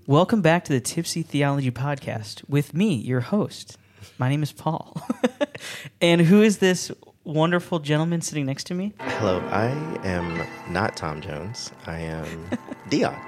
Welcome back to the Tipsy Theology Podcast with me, your host. My name is Paul. And who is this wonderful gentleman sitting next to me? Hello, I am not Tom Jones. I am Dion.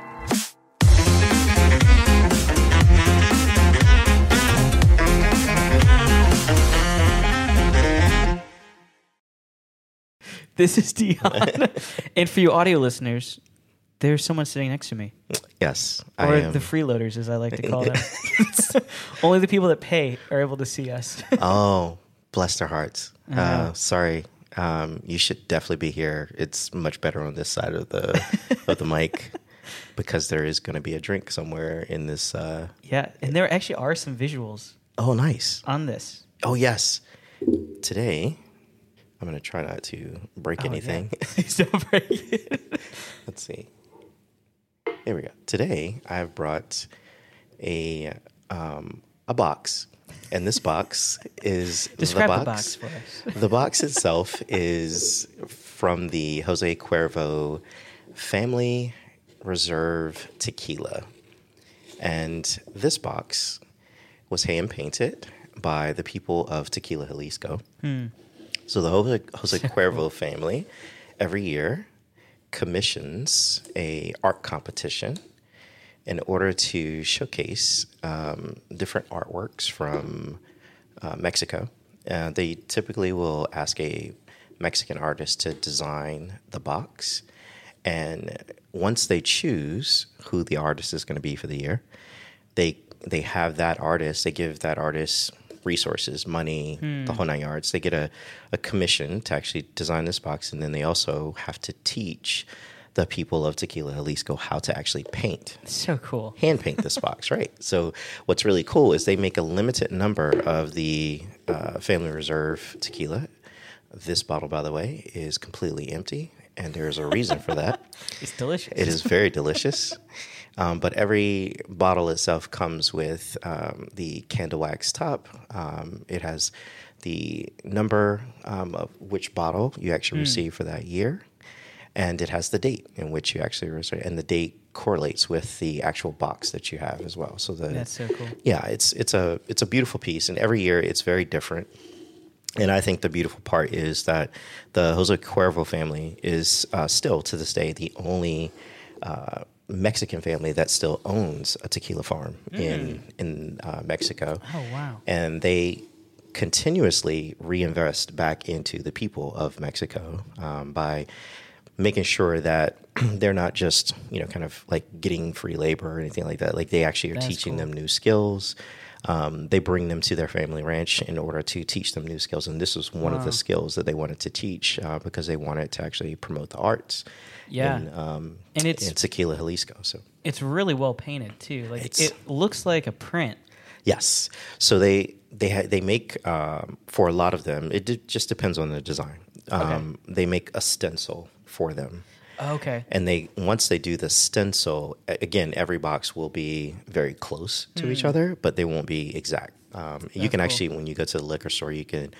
This is Dion. And for you audio listeners, there's someone sitting next to me. Yes, Or I am. the freeloaders, as I like to call them. Only the people that pay are able to see us. Oh, bless their hearts. know. Sorry. You should definitely be here. It's much better on this side of the mic because there is going to be a drink somewhere in this. Yeah, and there actually are some visuals Oh, nice. on this. Oh, yes. Today, I'm going to try not to break anything. Yeah. Please don't break it. Let's see. Here we go. Today, I've brought a box, and this box is Describe the the box for us. The box itself is from the Jose Cuervo Family Reserve Tequila, and this box was hand painted by the people of Tequila, Jalisco. So the Jose Cuervo family every year commissions a art competition in order to showcase different artworks from Mexico. They typically will ask a Mexican artist to design the box. And once they choose who the artist is going to be for the year, they have that artist, they give that artist resources, money, the whole nine yards. They get a commission to actually design this box, and then they also have to teach the people of Tequila, Jalisco how to actually paint. So cool. Hand paint this box, right? So what's really cool is they make a limited number of the Family Reserve tequila. This bottle, by the way, is completely empty, and there's a reason for that. It's delicious. It is very delicious. But every bottle itself comes with the candle wax top. It has the number of which bottle you actually receive for that year. And it has the date in which you actually receive. And the date correlates with the actual box that you have as well. So That's so cool. Yeah, it's a beautiful piece. And every year it's very different. And I think the beautiful part is that the Jose Cuervo family is still to this day the only Mexican family that still owns a tequila farm in Mexico. Oh, wow. And they continuously reinvest back into the people of Mexico by making sure that they're not just, kind of like getting free labor or anything like that. Like they actually are teaching them new skills. They bring them to their family ranch in order to teach them new skills. And this was one of the skills that they wanted to teach because they wanted to actually promote the arts. Yeah. And it's in Tequila, Jalisco. So it's really well painted too. Like it looks like a print. yes, so they make for a lot of them. It just depends on the design. They make a stencil for them. Okay. And once they do the stencil, again, every box will be very close to each other, but they won't be exact. You can actually, when you go to the liquor store,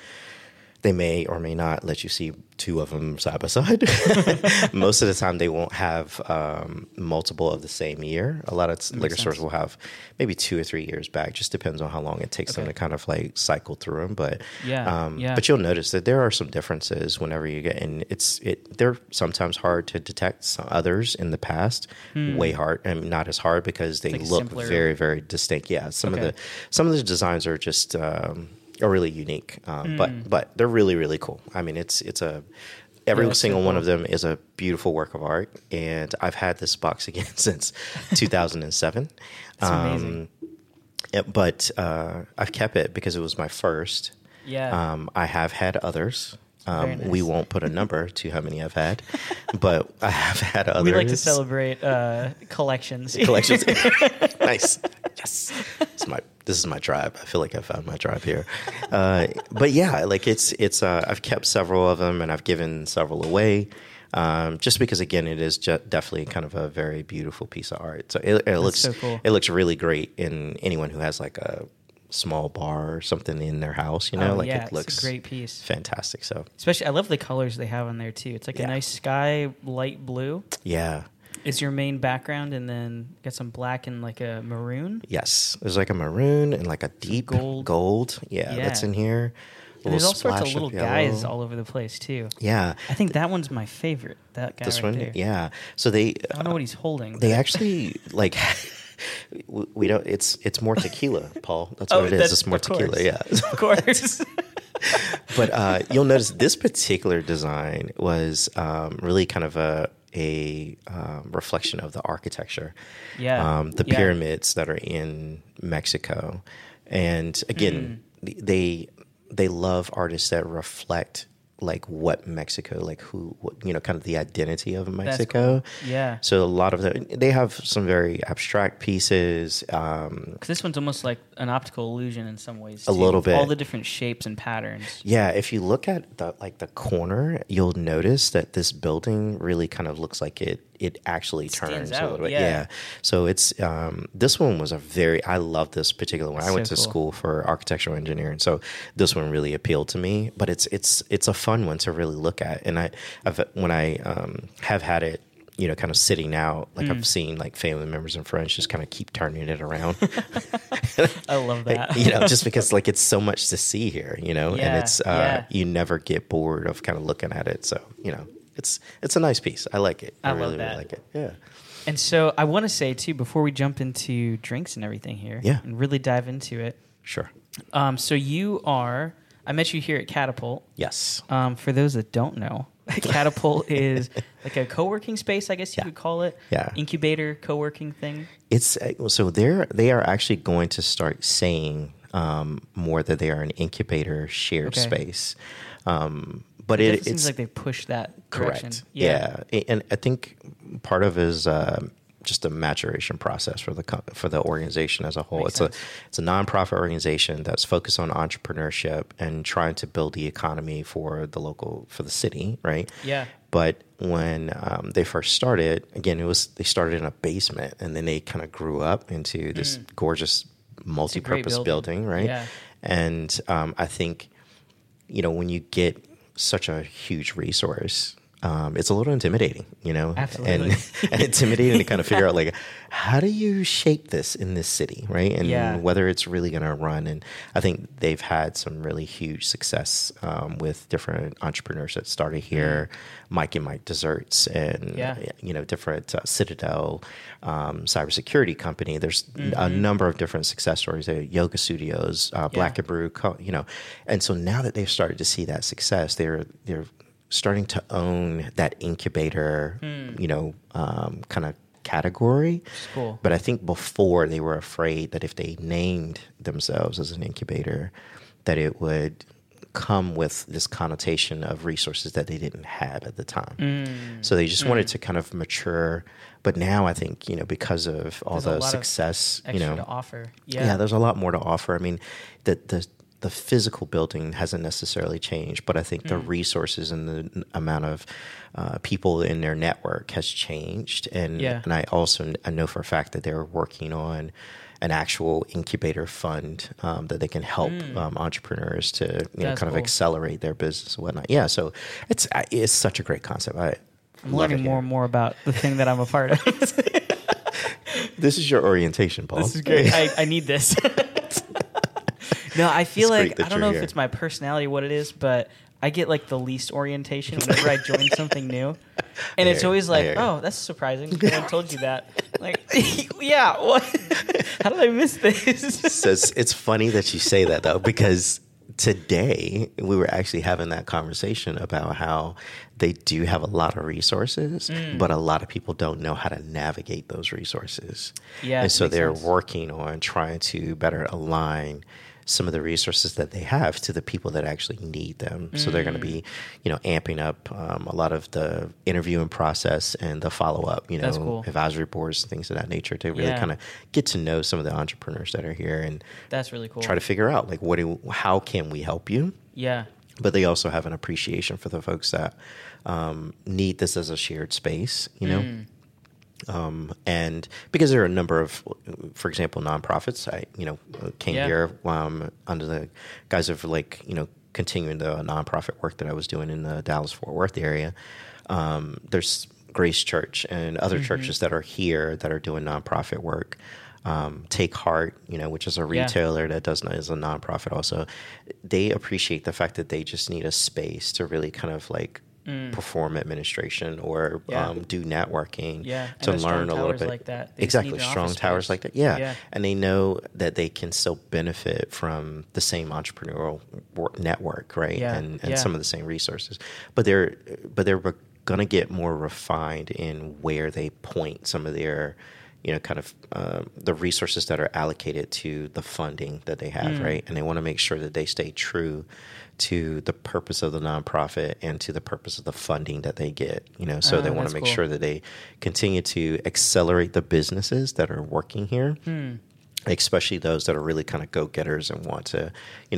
they may or may not let you see two of them side by side. Most of the time, they won't have multiple of the same year. A lot of liquor stores will have maybe 2 or 3 years back. Just depends on how long it takes them to kind of like cycle through them. But but you'll notice that there are some differences whenever you get in. They're sometimes hard to detect. Some others in the past, way hard, and not as hard because they look simpler. very, very distinct. Yeah, some of the designs are just. Are really unique, but they're really, really cool. I mean, every single one of them is a beautiful work of art, and I've had this box again since 2007. That's amazing. But I've kept it because it was my first. Yeah. I have had others. Very nice. We won't put a number to how many I've had, but I have had others. We like to celebrate collections. Collections. Nice. Yes. This is my tribe. I feel like I found my tribe here. But yeah, like it's I've kept several of them and I've given several away. Just because again, it is definitely kind of a very beautiful piece of art. So it looks so cool. It looks really great in anyone who has like a small bar or something in their house, it looks it's a great piece. Fantastic. So especially I love the colors they have on there too. It's like a nice sky light blue. Yeah. Is your main background and then got some black and like a maroon? Yes, there's like a maroon and like a deep gold. Yeah, that's in here. And there's all sorts of splash little yellow. guys all over the place too. Yeah, I think that one's my favorite. That guy this right one. there. Yeah, so they. I don't know what he's holding. They but- actually like. We don't. It's more tequila, Paul. That's what it is. It's more of course. tequila. Yeah, Of course. but you'll notice this particular design was really kind of a reflection of the architecture. Yeah. The pyramids that are in Mexico, and again, they love artists that reflect like what Mexico, like kind of the identity of Mexico. Cool. Yeah. So a lot of they have some very abstract pieces. Because this one's almost like an optical illusion in some ways. A little bit. All the different shapes and patterns. Yeah, if you look at the corner, you'll notice that this building really kind of looks like it actually turns a little bit. Yeah. So it's this one was I love this particular one. I went to school for architectural engineering, so this one really appealed to me. But it's a fun one to really look at, and when I have had it, kind of sitting out, like I've seen like family members and friends just kind of keep turning it around. I love that. Just because like it's so much to see here, and it's you never get bored of kind of looking at it. So it's a nice piece. I like it. I really like it. Yeah. And so I want to say too, before we jump into drinks and everything here, and really dive into it. Sure. So I met you here at Catapult. Yes. For those that don't know, Catapult is like a co-working space, I guess you could call it. Yeah. Incubator co-working thing. It's so they are actually going to start saying more that they are an incubator shared space. But it seems like they push that direction. Correct. Yeah. And I think part of it is just a maturation process for the organization as a whole. It's a nonprofit organization that's focused on entrepreneurship and trying to build the economy for the city, right? Yeah. But when they first started, again, they started in a basement, and then they kind of grew up into this gorgeous multi-purpose building, right? Yeah. And I think, when you get such a huge resource, it's a little intimidating, Absolutely. and intimidating to kind of figure out like, how do you shape this in this city, right? And whether it's really going to run. And I think they've had some really huge success with different entrepreneurs that started here, Mike and Mike Desserts, and different Citadel cybersecurity company. There's a number of different success stories. There, yoga studios, Black and Brew, and so now that they've started to see that success, they're starting to own that incubator, kind of category. Cool. But I think before they were afraid that if they named themselves as an incubator, that it would come with this connotation of resources that they didn't have at the time. So they just wanted to kind of mature. But now I think, because of all the success, extra to offer. Yeah, there's a lot more to offer. I mean, the physical building hasn't necessarily changed, but I think the resources and the amount of people in their network has changed. And I know for a fact that they're working on an actual incubator fund that they can help entrepreneurs to kind of accelerate their business and whatnot. Yeah, so it's such a great concept. I'm learning more and more about the thing that I'm a part of. This is your orientation, Paul. This is great. I need this. No, I feel like, I don't know if here. it's my personality, what it is, but I get like the least orientation whenever I join something new. And it's always like, oh, that's surprising. No one told you that. Like, yeah, what? How did I miss this? So it's funny that you say that, though, because today we were actually having that conversation about how they do have a lot of resources, but a lot of people don't know how to navigate those resources. Yeah, and so they're working on trying to better align some of the resources that they have to the people that actually need them. So they're going to be, amping up a lot of the interviewing process and the follow-up, cool. advisory boards, things of that nature, to really kind of get to know some of the entrepreneurs that are here, and that's really cool. Try to figure out like how can we help you? Yeah. But they also have an appreciation for the folks that need this as a shared space, and because there are a number of, for example, nonprofits, I came here under the guise of continuing the nonprofit work that I was doing in the Dallas-Fort Worth area. There's Grace Church and other churches that are here that are doing nonprofit work. Take Heart, which is a retailer that is a nonprofit also. They appreciate the fact that they just need a space to really kind of like perform administration or do networking to learn a little bit. Like that. Exactly, strong towers like that. Yeah. And they know that they can still benefit from the same entrepreneurial network, right? And some of the same resources, but they're going to get more refined in where they point some of their kind of the resources that are allocated to the funding that they have, right? And they want to make sure that they stay true to the purpose of the nonprofit and to the purpose of the funding that they get, so they want to make sure that they continue to accelerate the businesses that are working here. Especially those that are really kind of go-getters and want to,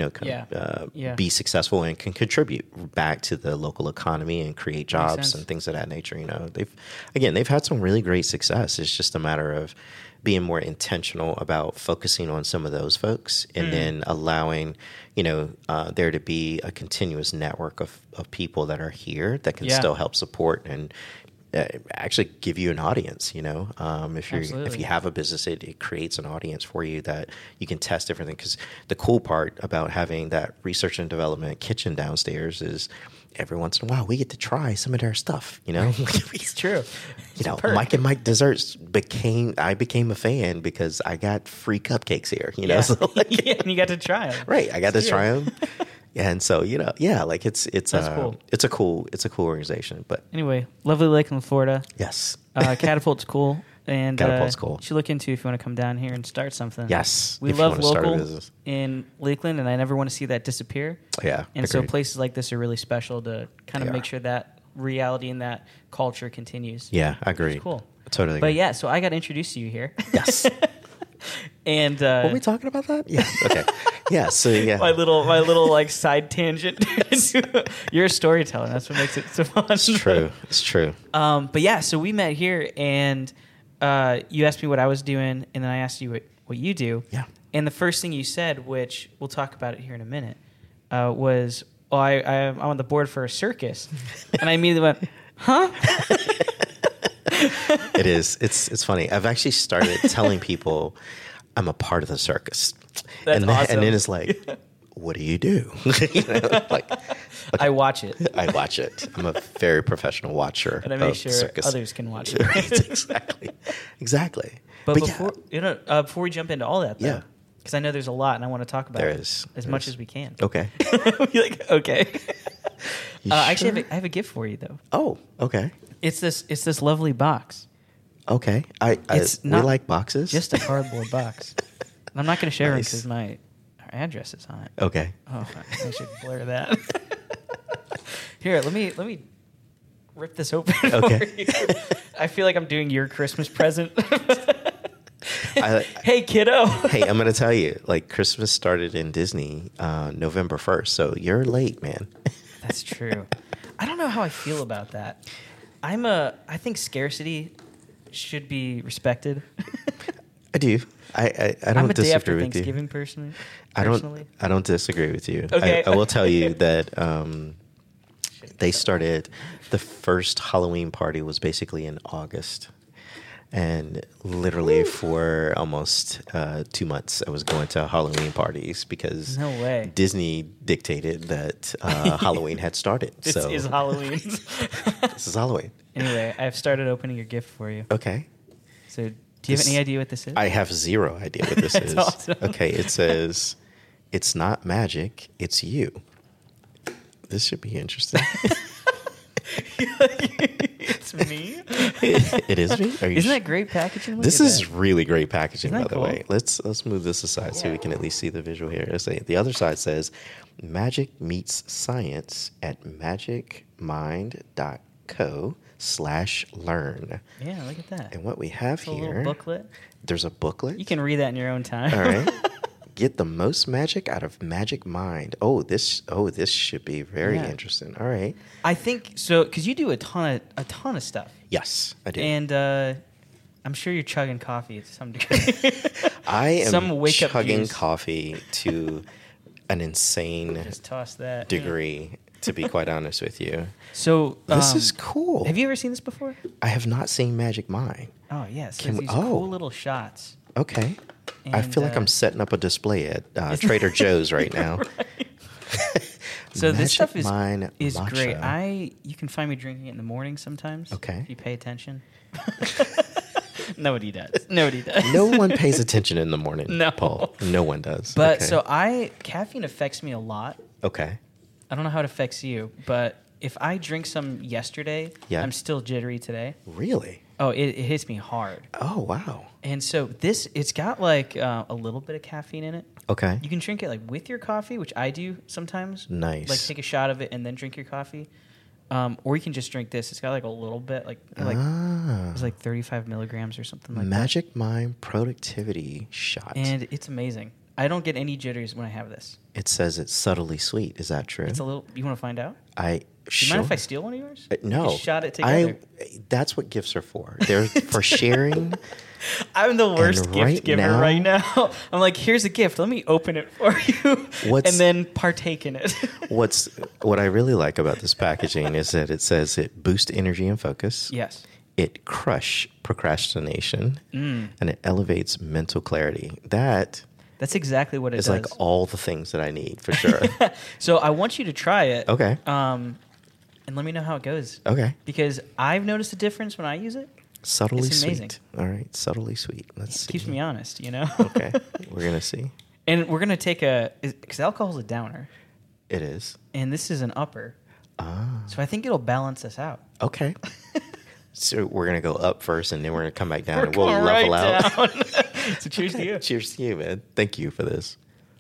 be successful and can contribute back to the local economy and create jobs and things of that nature. They've had some really great success. It's just a matter of being more intentional about focusing on some of those folks and then allowing, there to be a continuous network of people that are here that can still help support and actually give you an audience. If you have a business, it creates an audience for you that you can test everything. Because the cool part about having that research and development kitchen downstairs is every once in a while we get to try some of their stuff. It's true. Mike and Mike Desserts I became a fan because I got free cupcakes here. So and you got to try them. Right, I got to try them. And so, it's cool. It's a cool organization. But anyway, lovely lake in Florida. Yes. Catapult's cool. And Catapult's cool. You should look into if you want to come down here and start something. Yes. We love local in Lakeland, and I never want to see that disappear. Yeah. And so places like this are really special to kind of make sure that reality and that culture continues. Yeah, I agree. It's cool. Totally But agree. so I got introduced to you here. Yes. And were we talking about that? Yeah. Okay. Yeah. So my little like side tangent. You're a storyteller. That's what makes it so fun. It's true. It's true. But so we met here, and you asked me what I was doing, and then I asked you what you do. Yeah. And the first thing you said, which we'll talk about it here in a minute, was, I'm on the board for a circus, and I immediately went, huh? It is. It's funny. I've actually started telling people I'm a part of the circus. That's awesome. And then it's like, what do you do? I watch it. I watch it. I'm a very professional watcher. And I make sure circus. others can watch it. Exactly. But before we jump into all that, though, because I know there's a lot, and I want to talk about as much as we can. Okay. Okay. Actually, sure? I have a gift for you, though. Oh, okay. It's this lovely box. Okay. We like boxes. Just a cardboard box. And I'm not going to share it because our address is on it. Okay. Oh, I should blur that. Here, let me rip this open for you. I feel like I'm doing your Christmas present. Hey, kiddo. Hey, I'm going to tell you, Christmas started in Disney November 1st, so you're late, man. That's true. I don't know how I feel about that. I think scarcity should be respected. I do. I don't I'm a day disagree after with Thanksgiving you. Personally. I don't disagree with you. Okay. I will tell you that they started the first Halloween party was basically in August. And literally for almost 2 months, I was going to Halloween parties because no way. Disney dictated that Halloween had started. This is Halloween. This is Halloween. Anyway, I've started opening your gift for you. Okay. So do you have any idea what this is? I have zero idea what this is. Awesome. Okay, it says, it's not magic, it's you. This should be interesting. It's me? It is me? Isn't that great packaging? This is really great packaging, by the cool? way. Let's move this aside so we can at least see the visual here. The other side says, Magic meets science at magicmind.co/learn. Yeah, look at that. And what we have A here, little booklet. There's a booklet. You can read that in your own time. All right. Get the most magic out of Magic Mind. This should be very interesting. All right. I think so because you do a ton of stuff. Yes, I do. And I'm sure you're chugging coffee to some degree. I am chugging juice. coffee to an insane Just toss that degree. to be quite honest with you. So This is cool. Have you ever seen this before? I have not seen Magic Mind. Oh yes, Can these we- cool oh. little shots. Okay. I And, feel like I'm setting up a display at Trader Joe's right now. So this Magic stuff is Mind is great. matcha. You can find me drinking it in the morning sometimes. Okay. If you pay attention. Nobody does. Nobody does. No one pays attention in the morning, No. Paul. No one does. But okay. so caffeine affects me a lot. Okay. I don't know how it affects you, but if I drink some yesterday, Yeah. I'm still jittery today. Really? Oh, it hits me hard. Oh, wow. And so it's got like a little bit of caffeine in it. Okay. You can drink it like with your coffee, which I do sometimes. Nice. Like take a shot of it and then drink your coffee. Or you can just drink this. It's got like a little bit, it's like 35 milligrams or something like Magic Mind Productivity Shot. that. And it's amazing. I don't get any jitters when I have this. It says it's subtly sweet. Is that true? It's a little. You want to find out? Do you Sure. mind if I steal one of yours? No. We can shot it together. That's what gifts are for. They're for sharing. I'm the worst And gift right giver now- right now. I'm like, here's a gift. Let me open it for you, What's- and then partake in it. What I really like about this packaging is that it says it boosts energy and focus. Yes. It crush procrastination, Mm. and it elevates mental clarity. That That's exactly what it is does. like all the things that I need for sure. So I want you to try it. Okay. And let me know how it goes. Okay. Because I've noticed a difference when I use it. Subtly It's amazing. sweet. All right. Subtly sweet. Let's see. Keeps me honest, you know? Okay. We're going to see. And we're going to take because alcohol's a downer, It is. and this is an upper. Ah. So I think it'll balance us out. Okay. So we're going to go up first, and then we're going to come back down, We're and we'll going level right out. down. So cheers to you. Cheers to you, man. Thank you for this.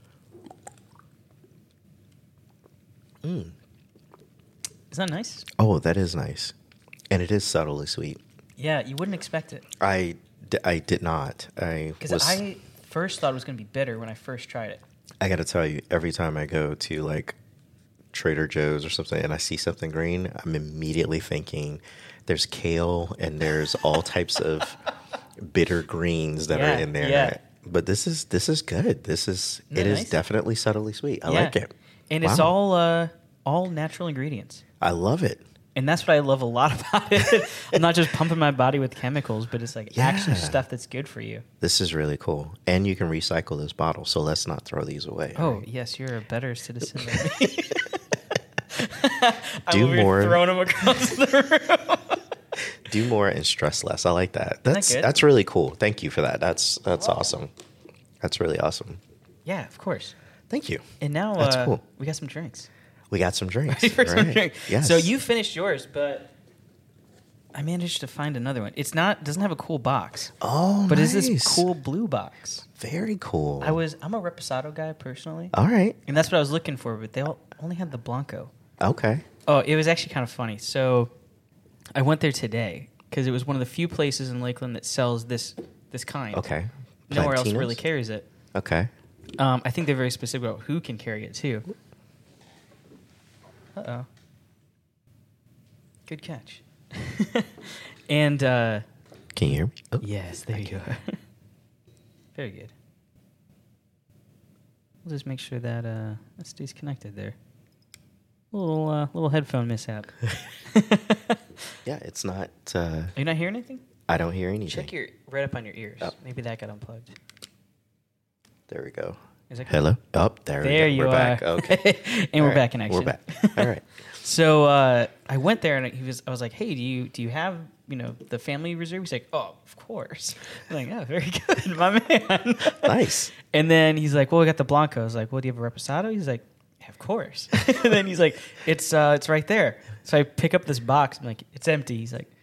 Is that nice? Oh, that is nice. And it is subtly sweet. Yeah, you wouldn't expect it. I did not. Because I first thought it was going to be bitter when I first tried it. I got to tell you, every time I go to like Trader Joe's or something and I see something green, I'm immediately thinking there's kale and there's all types of bitter greens that Yeah, are in there. yeah. But this is good. It is nice? definitely subtly sweet. I Yeah. like it. And it's all natural ingredients. I love it. And that's what I love a lot about it. I'm not just pumping my body with chemicals, but it's like actually Yeah. stuff that's good for you. This is really cool. And you can recycle this bottle, so let's not throw these away. Oh, right? yes, you're a better citizen than me. Do I will more. be throwing them across the room. Do more and stress less. I like that. that That's good? that's really cool. Thank you for that. That's awesome. That's really awesome. Yeah, of course. Thank you. And now That's cool. we got some drinks. We got some drinks. Ready for some right? drink? Yes. So you finished yours, but I managed to find another one. Doesn't have a cool box, Oh, but nice. is this cool blue box? Very cool. I'm a Reposado guy personally, All right. and that's what I was looking for. But they only had the Blanco. Okay. Oh, it was actually kind of funny. So I went there today because it was one of the few places in Lakeland that sells this kind. Okay. Nowhere else Plantinas? really carries it. Okay. I think they're very specific about who can carry it too. Uh-oh. Good catch. And Can you hear me? Oh. yes, there you are. Very good. We'll just make sure that that stays connected there. Little headphone mishap. Yeah, it's not. Are you not hearing anything? I don't hear anything. Check your right up on your ears. Oh. Maybe that got unplugged. There we go. Is that good? Hello. Oh, there we go. There you We're are. back. Okay. And All we're right. back in action. We're back. All right. So I went there and I was like, "Hey, do you have the family reserve?" He's like, "Oh, of course." I'm like, "Oh, very good, my man." Nice. And then he's like, "Well, we got the Blanco." I was like, "Well, do you have a Reposado?" He's like, "Yeah, of course." And then he's like, "It's right there." So I pick up this box. I'm like, "It's empty." He's like,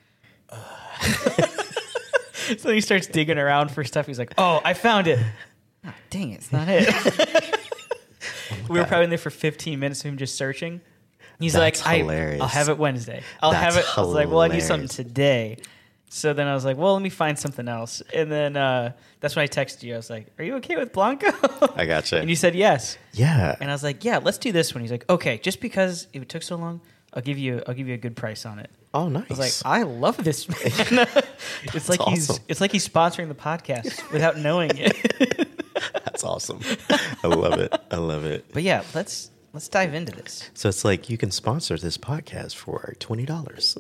so he starts digging around for stuff. He's like, "Oh, I found it." Oh, dang it, it's not it. We were probably in there for 15 minutes of him just searching. He's That's like, hilarious. I'll have it Wednesday. I'll That's have it. I was like, well, I need something hilarious. today. So then I was like, well, let me find something else. And then that's when I texted you. I was like, are you okay with Blanco? I gotcha. And you said yes. Yeah. And I was like, yeah, let's do this one. He's like, okay, just because it took so long, I'll give you a good price on it. Oh, nice. I was like, I love this man. It's like awesome. he's sponsoring the podcast without knowing it. That's awesome. I love it. I love it. But yeah, let's let's dive into this. So it's like you can sponsor this podcast for $20.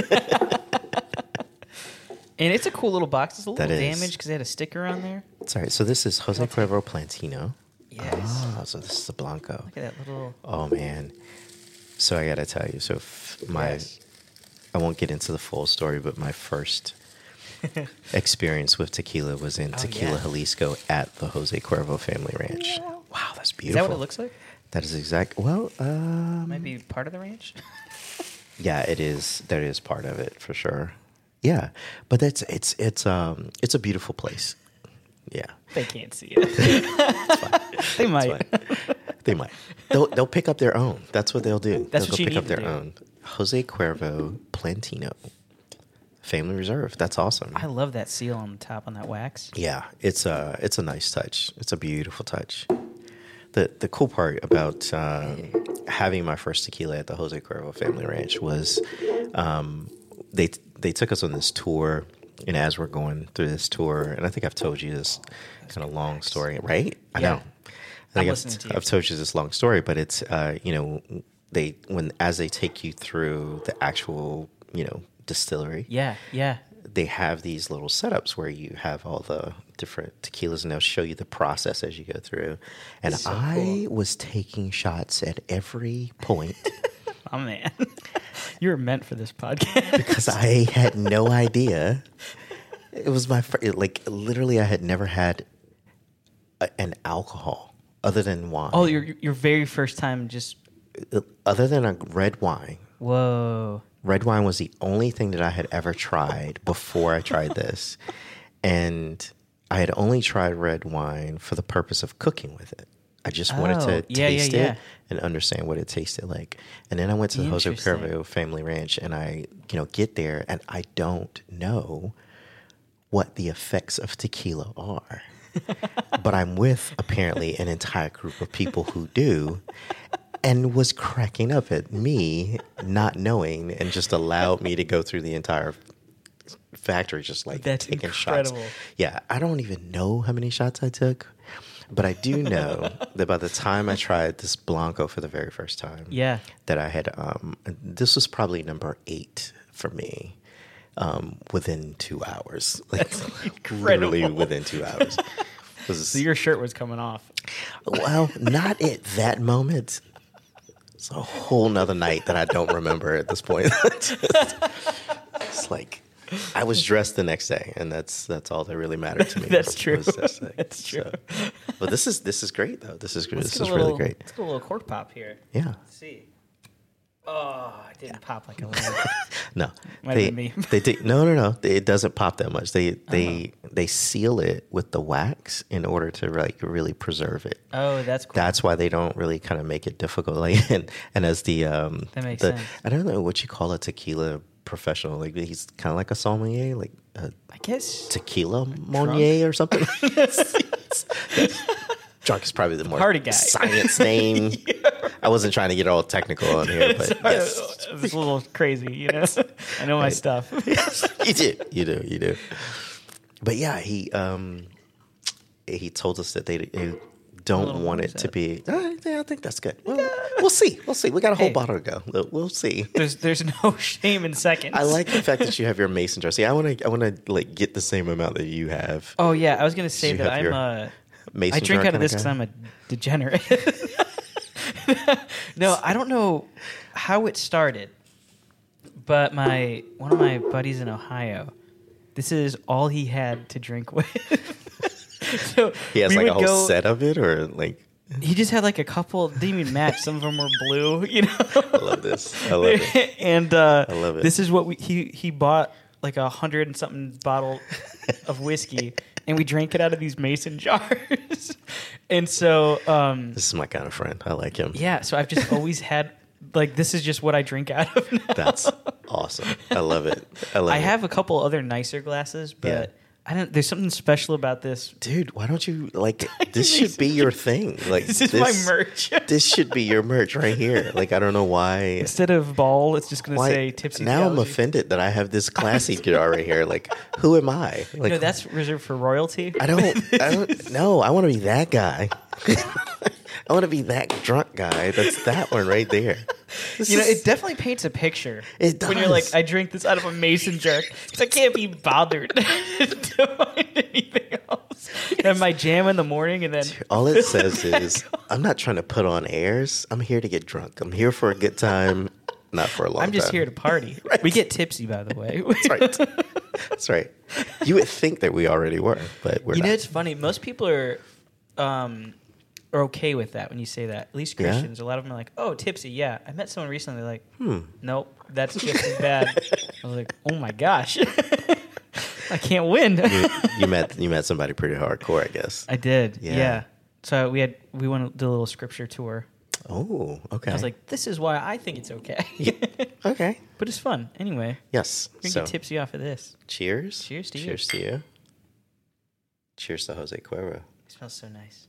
And it's a cool little box. It's a little That is. damaged because they had a sticker on there. Sorry. So this is Jose Cuervo Plantino. Yes. Oh, so this is the Blanco. Look at that little. Oh man. So I gotta tell you. So Yes. I won't get into the full story, but my first experience with tequila was in Tequila, yeah. Jalisco at the Jose Cuervo Family Ranch. Wow. Wow, that's Is beautiful. that what it looks like? That is exact. Well, Might be part of the ranch. yeah, it is. That is part of it for sure. Yeah, but it's a beautiful place. Yeah, They can't see it. They might. they might. They'll pick up their own. That's what they'll do. That's they'll what you pick need up to their do. own. Jose Cuervo Plantino Family Reserve. That's awesome. I love that seal on the top on that wax. Yeah, it's a nice touch. It's a beautiful touch. The cool part about having my first tequila at the Jose Cuervo Family Ranch was they took us on this tour, and as we're going through this tour, and I think I've told you this kind of long story, right? I Yeah. know. I think listening to you. I've told you this long story, but it's as they take you through the actual distillery. Yeah, yeah. They have these little setups where you have all the different tequilas, and they'll show you the process as you go through. And That's so I was taking shots at every point Oh man, you were meant for this podcast. because I had no idea. It was my literally, I had never had an alcohol other than wine. Oh, your very first time, just Other than a red wine. whoa. Red wine was the only thing that I had ever tried before I tried this. And I had only tried red wine for the purpose of cooking with it. I just wanted to taste it and understand what it tasted like. And then I went to the Jose Interesting. Cuervo Family Ranch, and I, get there, and I don't know what the effects of tequila are. But I'm with, apparently, an entire group of people who do, and was cracking up at me not knowing, and just allowed me to go through the entire factory just like That's taking incredible. shots. Yeah, I don't even know how many shots I took, but I do know that by the time I tried this Blanco for the very first time, Yeah. that I had, this was probably number 8 for me, within 2 hours. Like literally within 2 hours. So your shirt was coming off. Well, not at that moment. It's a whole nother night that I don't remember at this point. It's like I was dressed the next day, and that's all that really mattered to me. That's true. was this thing. That's true. But this is great though. This is Let's this get is a really little- great. Let's get a little cork pop here. Yeah. Let's see. Oh, it didn't pop like I wanted. No, Might have been me. they no. It doesn't pop that much. They seal it with the wax in order to like really preserve it. Oh, that's cool. That's why they don't really kind of make it difficult. Like, and as the That makes sense. I don't know what you call a tequila professional. Like he's kind of like a sommelier, like a I guess. tequila Monnier or something. Drunk is probably the more Party guy. science name. I wasn't trying to get all technical on here, but yes, It's a little crazy, you know. I know my stuff. you do. But yeah, he told us that they don't little want more it to set. be. Yeah, I think that's good. Well, we'll see. We got a whole Hey. bottle to go. We'll see. There's no shame in seconds. I like the fact that you have your Mason jar. See, I want to like get the same amount that you have. Oh yeah, I was gonna say You that have I'm your Mason I drink jar out of kinda this because guy? I'm a degenerate. No, I don't know how it started, but one of my buddies in Ohio, this is all he had to drink with. So He has we like a would whole go- set of it, or like. He just had like a couple. Didn't even match. Some of them were blue. You know. I love this. I love it. And love it. This is what he bought like 100 and something bottle of whiskey, and we drank it out of these mason jars. And so This is my kind of friend. I like him. yeah, so I've just always had like this is just what I drink out of now. That's awesome. I love it. I have a couple other nicer glasses, but Yeah. I don't. There's something special about this. Dude, why don't you like this should be your thing. Like This is my merch. This should be your merch right here. Like I don't know why. Instead of ball, it's just going to Why say tipsy. now I'm Theology. offended that I have this classy guitar right here. Like who am I? Like No, that's reserved for royalty. I don't know. I want to be that guy. I want to be that drunk guy. That's that one right there. It definitely paints a picture. It does. When you're like, I drink this out of a mason jar because I can't be bothered to find anything else. Have my jam in the morning and then... All it says is, I'm not trying to put on airs. I'm here to get drunk. I'm here for a good time, not for a long time. I'm just here to party. Right. We get tipsy, by the way. That's right. That's right. You would think that we already were, but we're not. It's funny. Most people are okay with that when you say that. At least Christians. A lot of them are like, oh, tipsy. Yeah. I met someone recently. They're like, nope, that's just as bad. I was like, oh my gosh. I can't win. You met somebody pretty hardcore, I guess. I did. Yeah. Yeah. So we went to do a little scripture tour. Oh, okay. I was like, this is why I think it's okay. Okay. But it's fun. Anyway. Yes. We're going to get tipsy off of this. Cheers. Cheers to you. Cheers to you. Cheers to Jose Cuervo. It smells so nice.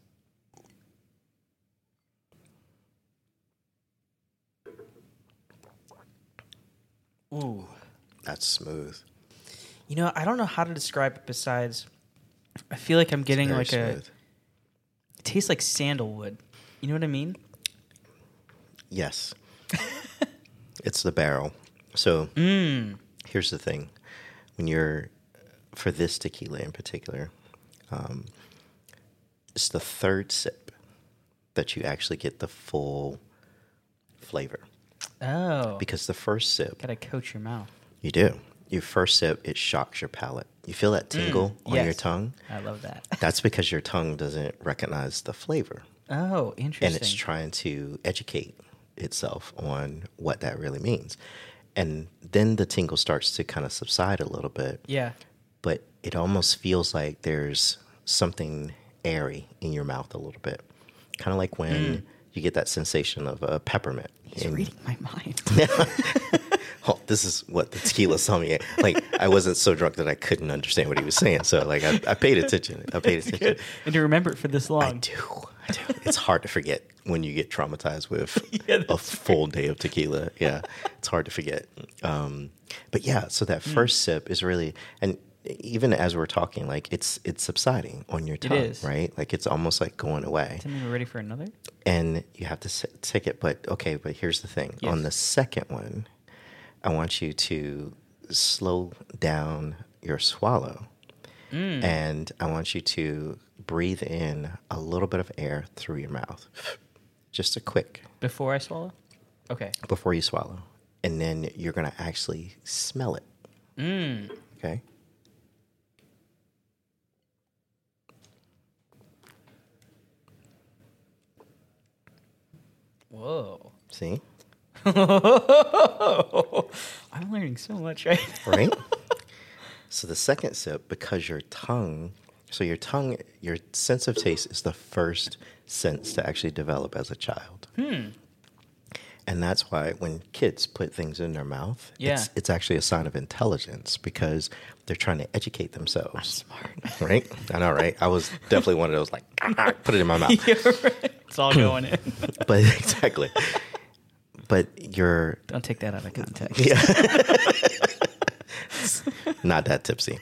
Ooh. That's smooth. I don't know how to describe it besides I feel like I'm getting like smooth. it tastes like sandalwood. You know what I mean? Yes. It's the barrel. So here's the thing. For this tequila in particular, it's the third sip that you actually get the full flavor. Oh. Because the first sip, Gotta coat your mouth. you do. Your first sip, it shocks your palate. You feel that tingle on your Yes. tongue? I love that. That's because your tongue doesn't recognize the flavor. Oh, interesting. And it's trying to educate itself on what that really means. And then the tingle starts to kind of subside a little bit. Yeah. But it almost feels like there's something airy in your mouth a little bit. Kind of like when you get that sensation of a peppermint. He's reading my mind. Oh, this is what the tequila saw me. Like, I wasn't so drunk that I couldn't understand what he was saying. So, like, I paid attention. Good. And to remember it for this long. I do. It's hard to forget when you get traumatized with a full day of tequila. Yeah, it's hard to forget. But yeah, so that first sip is really, and even as we're talking, like it's subsiding on your tongue, right? Like it's almost like going away. Tell me we're ready for another? And you have to take it, but here's the thing. Yes. On the second one, I want you to slow down your swallow. And I want you to breathe in a little bit of air through your mouth. Just a quick. Before I swallow? Okay. Before you swallow. And then you're going to actually smell it. Okay? Whoa. See? I'm learning so much right now. Right? So the second sip, because your sense of taste is the first sense to actually develop as a child. And that's why when kids put things in their mouth, it's actually a sign of intelligence because they're trying to educate themselves. I'm smart. Right? I know, right? I was definitely one of those, like, put it in my mouth. You're right. It's all going in. But exactly. But you're... Don't take that out of context. Yeah. Not that tipsy.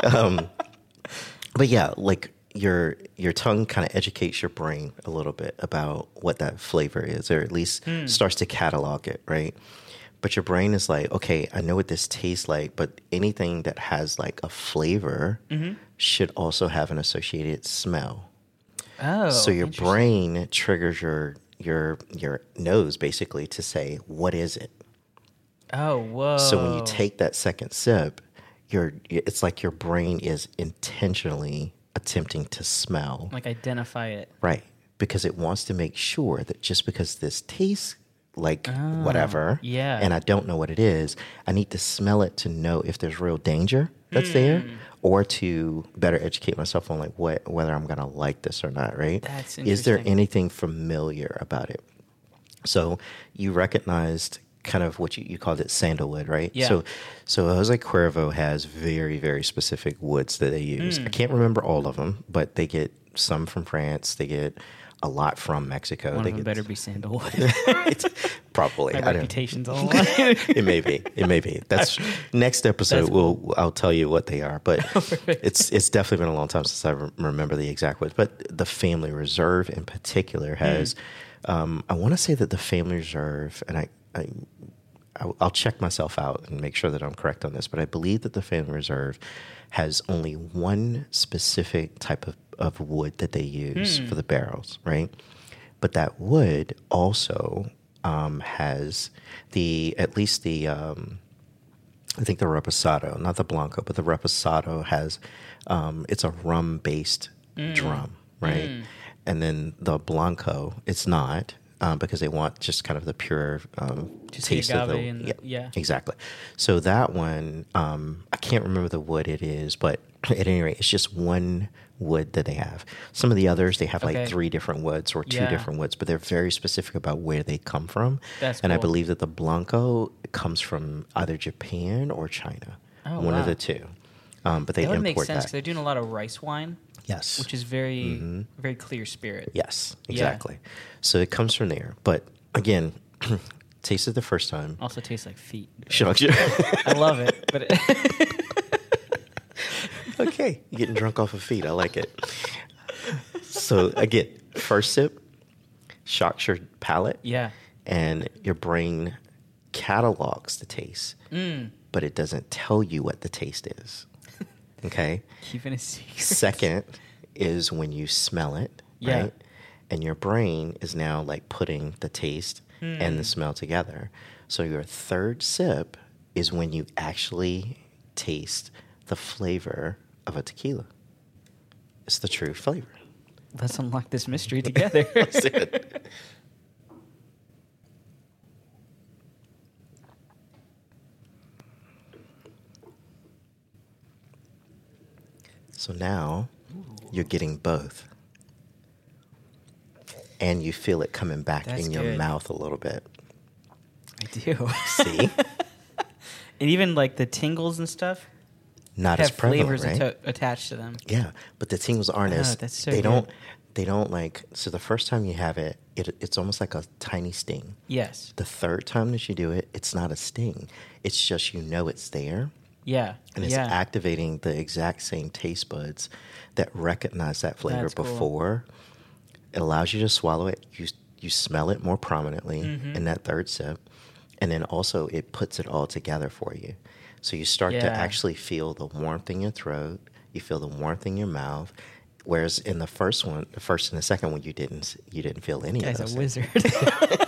But yeah, like your tongue kind of educates your brain a little bit about what that flavor is, or at least starts to catalog it, right? But your brain is like, okay, I know what this tastes like, but anything that has like a flavor should also have an associated smell. Oh, so your brain triggers your nose basically to say, what is it? Oh, whoa. So when you take that second sip, it's like your brain is intentionally attempting to smell. Like identify it. Right. Because it wants to make sure that just because this tastes like whatever, and I don't know what it is, I need to smell it to know if there's real danger that's there, or to better educate myself on like whether I'm going to like this or not, right? That's interesting. Is there anything familiar about it? So you recognized kind of what you called it sandalwood, right? Yeah. So Jose Cuervo has very, very specific woods that they use. I can't remember all of them, but they get some from France. They get a lot from Mexico. One of them better be sandalwood. It's probably. My I don't. reputation's on the line. It may be. It may be. That's next episode. That's cool. I'll tell you what they are. But it's definitely been a long time since I remember the exact words. But the Family Reserve in particular has. I want to say that the Family Reserve, and I'll check myself out and make sure that I'm correct on this. But I believe that the Family Reserve has only one specific type of wood that they use for the barrels, right? But that wood also has I think the Reposado, not the Blanco, but the Reposado has, it's a rum-based drum, right? And then the Blanco, it's not, because they want just kind of the pure taste of the... Yeah. Exactly. So that one, I can't remember the wood it is, but at any rate, it's just one wood that they have. Some of the others, they have like 3 different woods or 2 different woods, but they're very specific about where they come from. That's and cool. I believe that the Blanco comes from either Japan or China. Oh, one wow. of the two. But they That would import make sense that. because they're doing a lot of rice wine, Yes. which is very, very clear spirit. Yes, exactly. So it comes from there. But again, taste it the first time. Also tastes like feet. I love it, but Okay, you're getting drunk off of feet. I like it. So again, first sip shocks your palate. Yeah. And your brain catalogs the taste, but it doesn't tell you what the taste is. Okay? Keeping it secret. Second is when you smell it, Yeah. right? And your brain is now like putting the taste and the smell together. So your third sip is when you actually taste the flavor of a tequila. It's the true flavor. Let's unlock this mystery together. Let's do it. So now you're getting both. And you feel it coming back That's in your good. mouth a little bit. I do. See? And even like the tingles and stuff Not have as prevalent, flavors right? attached to them. Yeah, but the tingles aren't Oh, as that's so they good. don't like, so the first time you have it's almost like a tiny sting. Yes. The third time that you do it, it's not a sting. It's just it's there. Yeah. And it's yeah. activating the exact same taste buds that recognize that flavor That's cool. before. It allows you to swallow it. You smell it more prominently Mm-hmm. in that third sip. And then also it puts it all together for you. So you start to Yeah. actually feel the warmth in your throat. You feel the warmth in your mouth. Whereas in the first and the second one, you didn't feel any Guy's of a those things. wizard.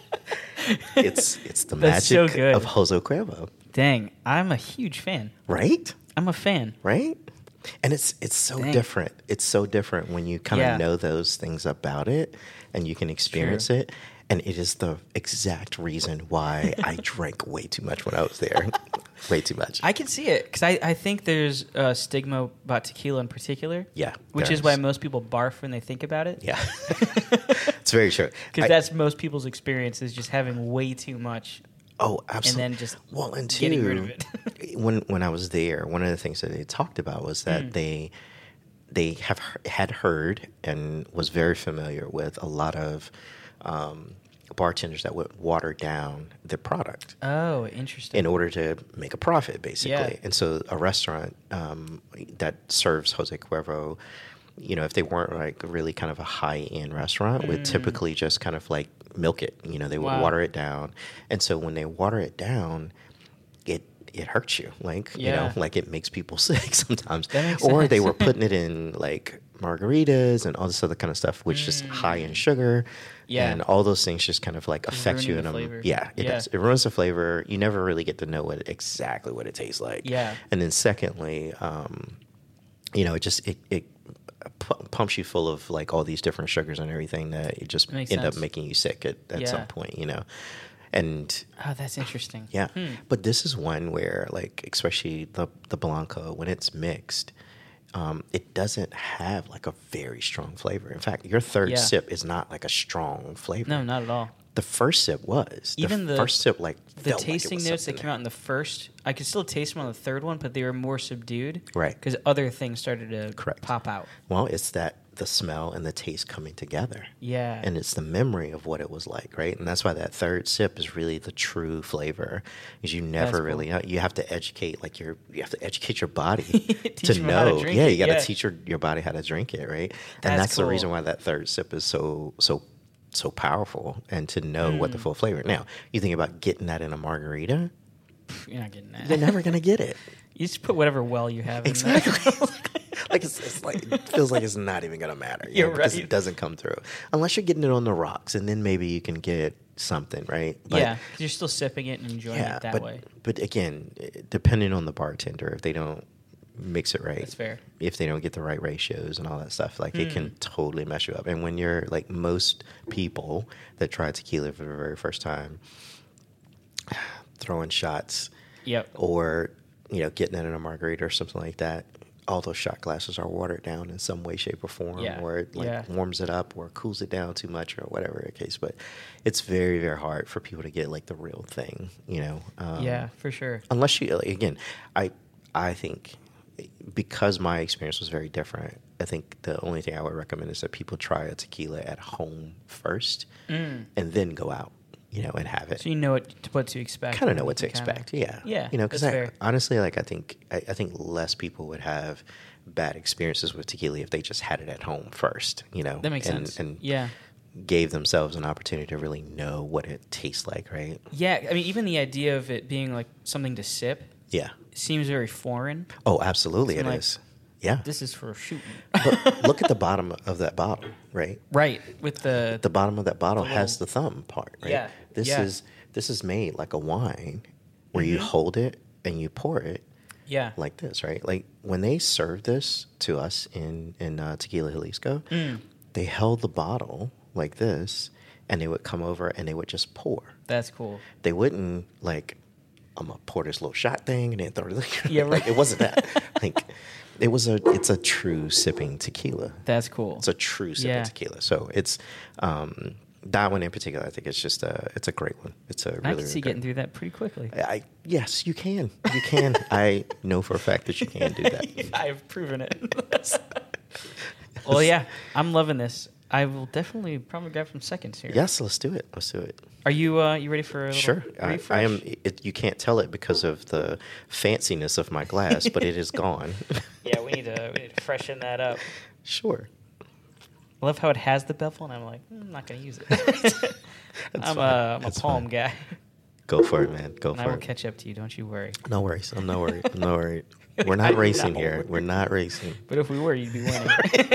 It's the That's so magic good. of Jose Cuervo. Dang, I'm a huge fan. Right? I'm a fan. Right? And it's so Dang. different. It's so different when you kind of Yeah. know those things about it and you can experience it. And it is the exact reason why I drank way too much when I was there. Way too much. I can see it because I think there's a stigma about tequila in particular. Yeah, Which there is why is. most people barf when they think about it. Yeah. It's very true. Because that's most people's experience is just having way too much. Oh, absolutely. And then just and two, getting rid of it. when I was there, one of the things that they talked about was that they had heard and was very familiar with a lot of bartenders that would water down their product Oh, interesting. in order to make a profit, basically. Yeah. And so a restaurant that serves Jose Cuervo, if they weren't like really kind of a high-end restaurant, would typically just kind of like milk it. They would Wow. water it down. And so when they water it down, it hurts you. Yeah. Like it makes people sick sometimes. That makes Or they sense. were putting it in like margaritas and all this other kind of stuff, which is high in sugar. Yeah. And all those things just kind of like Just affect you ruining in the a flavor. yeah, it Yeah. does. It ruins the flavor. You never really get to know exactly what it tastes like. Yeah. And then secondly, it pumps you full of like all these different sugars and everything that it just Makes end up sense. making you sick at Yeah. some point, And Oh, that's interesting. yeah, but this is one where like especially the Blanco, when it's mixed, it doesn't have like a very strong flavor. In fact, your third Yeah. sip is not like a strong flavor. No, not at all. The first sip was. Even the first sip like The felt like it tasting was notes that something came out in the first, I could still taste them on the third one, but they were more subdued. Right. Because other things started to Correct. pop out. Well, it's that the smell and the taste coming together. Yeah. And it's the memory of what it was like, right? And that's why that third sip is really the true flavor. Is you never That's really cool. you have to educate you have to educate your body Teach to them how to know. drink Yeah, it, you got to yeah. teach your body how to drink it, right? And that's the cool. reason why that third sip is so powerful, and to know what the full flavor. Now, you think about getting that in a margarita, You're not getting that. you're never going to get it. You just put whatever well you have in Exactly. there. Like it's like it feels like it's not even gonna matter. You're because right. it doesn't come through unless you're getting it on the rocks, and then maybe you can get something, right? But, Yeah, 'cause you're still sipping it and enjoying it that way. But again, depending on the bartender, if they don't mix it right, That's fair. if they don't get the right ratios and all that stuff, like it can totally mess you up. And when you're like most people that try tequila for the very first time, throwing shots, Yep. or getting it in a margarita or something like that, all those shot glasses are watered down in some way, shape, or form, Yeah. or it Yeah. warms it up or cools it down too much or whatever the case. But it's very, very hard for people to get like the real thing, Yeah, for sure. unless you, again, I think because my experience was very different, I think the only thing I would recommend is that people try a tequila at home first and then go out, and have it. So you know what to expect. Kind of and know you what to can kinda- expect. Yeah. Yeah, Because that's fair. honestly, like I think less people would have bad experiences with tequila if they just had it at home first, That makes sense. and Yeah. gave themselves an opportunity to really know what it tastes like, right? Yeah, I mean, even the idea of it being like something to sip Yeah. seems very foreign. Oh, absolutely, It's it like- is. Yeah. This is for shooting. But look at the bottom of that bottle, right? Right, with the The bottom of that bottle The has little- the thumb part, right? Yeah, yeah. This is made like a wine, where you hold it and you pour it yeah. like this, right? Like when they served this to us in Tequila Jalisco, they held the bottle like this, and they would come over and they would just pour. That's cool. They wouldn't like, I'm gonna pour this little shot thing and then throw it. Yeah, Like, right. it wasn't that. Like it's a true sipping tequila. That's cool. It's a true sipping Yeah. tequila. So it's that one in particular. I think it's just it's a great one. It's a really, I can really see great getting through that pretty quickly. Yes, you can. You can. I know for a fact that you can do that. Yeah, I've proven it. Well, yeah, I'm loving this. I will definitely probably grab some seconds here. Yes, let's do it. Let's do it. Are you you ready for a little Sure. I refresh? am. You can't tell it because of the fanciness of my glass, but it is gone. Yeah, we need to freshen that up. Sure. I love how it has the bevel, and I'm like, I'm not going to use it. I'm fine. a That's palm fine. guy. Go for it, man. Go And I for will it. catch up to you, don't you worry. No worries. I'm not worried. I'm not worried. We're I'm not not racing here. worried. We're not racing. But if we were, you'd be winning.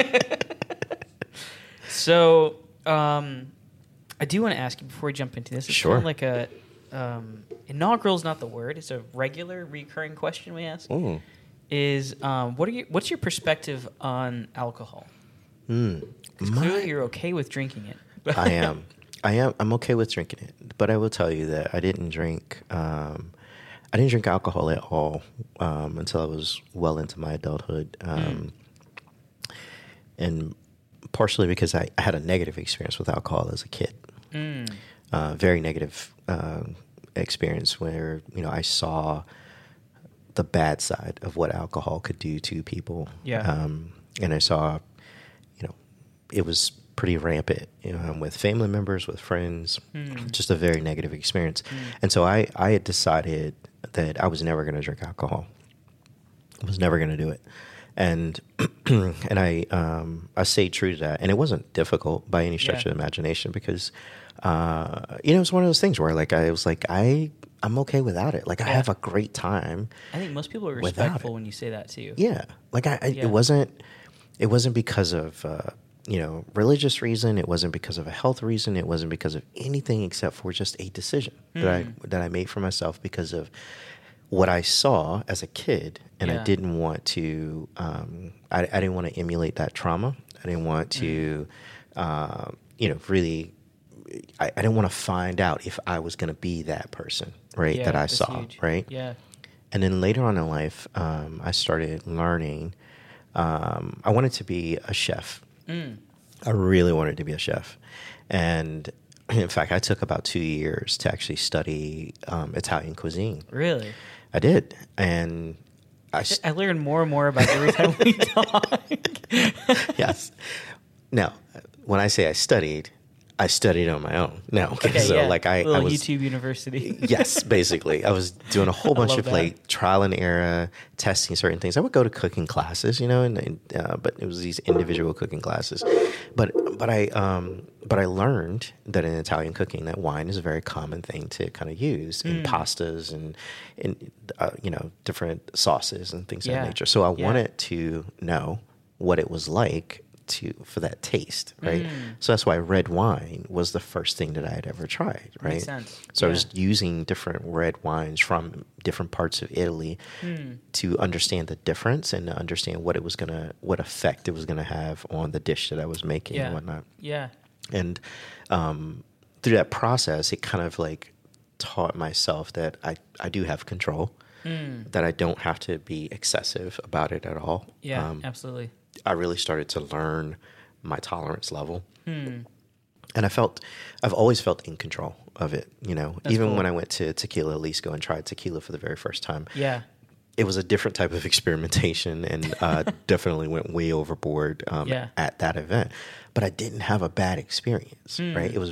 So, I do want to ask you before we jump into this. It's Sure. kind of like a inaugural is not the word. It's a regular, recurring question we ask. Ooh. Is what's your perspective on alcohol? Mm. 'Cause clearly, you're okay with drinking it. I am. I'm okay with drinking it, but I will tell you that I didn't drink. I didn't drink alcohol at all until I was well into my adulthood, and partially because I had a negative experience with alcohol as a kid. Very negative experience where I saw the bad side of what alcohol could do to people. Yeah. And I saw, it was pretty rampant, with family members, with friends, just a very negative experience. And so I had decided that I was never going to drink alcohol. I was never going to do it. And and I stayed true to that. And it wasn't difficult by any stretch Yeah. of the imagination because, it was one of those things where I was like, I'm okay without it. Like I Yeah. have a great time. I think most people are Without respectful it. when you say that too. Yeah. Like Yeah. it wasn't because of, religious reason. It wasn't because of a health reason. It wasn't because of anything except for just a decision that I made for myself because of what I saw as a kid. And Yeah. I didn't want to, I didn't want to emulate that trauma. I didn't want to, really, I didn't want to find out if I was going to be that person, right? Yeah, that I that's saw, huge. right? Yeah. And then later on in life, I started learning. I wanted to be a chef. I really wanted to be a chef. And in fact, I took about 2 years to actually study Italian cuisine. Really? I did. And I learn more and more about every time we talk. yes. Now, when I say I studied on my own. No, Okay, so yeah. like I Little was YouTube University. yes, basically. I was doing a whole bunch love of that. like trial and error, testing certain things. I would go to cooking classes, but it was these individual cooking classes. But I learned that in Italian cooking, that wine is a very common thing to kind of use in pastas and in different sauces and things of Yeah. that nature. So I Yeah. wanted to know what it was like for that taste, right? So that's why red wine was the first thing that I had ever tried, right? Makes sense. So I Yeah. was using different red wines from different parts of Italy to understand the difference and to understand what effect it was gonna have on the dish that I was making and Yeah. whatnot. Yeah. And through that process, it kind of like taught myself that I do have control, that I don't have to be excessive about it at all. Yeah. Absolutely. I really started to learn my tolerance level. And I've always felt in control of it, That's even cool. when I went to Tequila Jalisco and tried tequila for the very first time. Yeah. It was a different type of experimentation and definitely went way overboard at that event. But I didn't have a bad experience, right? It was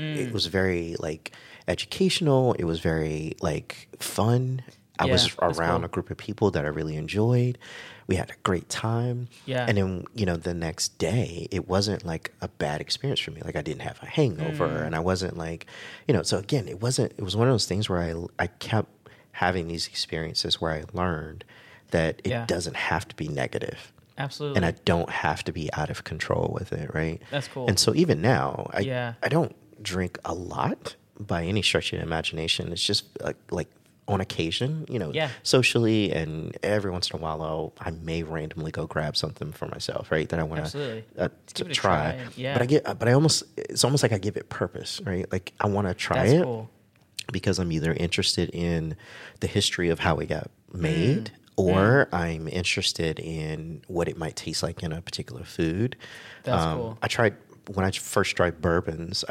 very like educational. It was very like fun. I Yeah, was that's around cool. a group of people that I really enjoyed. We had a great time. Yeah. And then, the next day, it wasn't like a bad experience for me. Like I didn't have a hangover and I wasn't like, so again, it was one of those things where I kept having these experiences where I learned that it Yeah. doesn't have to be negative. Absolutely. And I don't have to be out of control with it, right? That's cool. And so even now, Yeah. I don't drink a lot by any stretch of the imagination. It's just like on occasion, Yeah. socially, and every once in a while, I may randomly go grab something for myself, right? That I want Absolutely. to give it a try. try, yeah. It's almost like I give it purpose, right? Like I want to try That's it cool. because I'm either interested in the history of how it got made, or I'm interested in what it might taste like in a particular food. That's cool. When I first tried bourbons,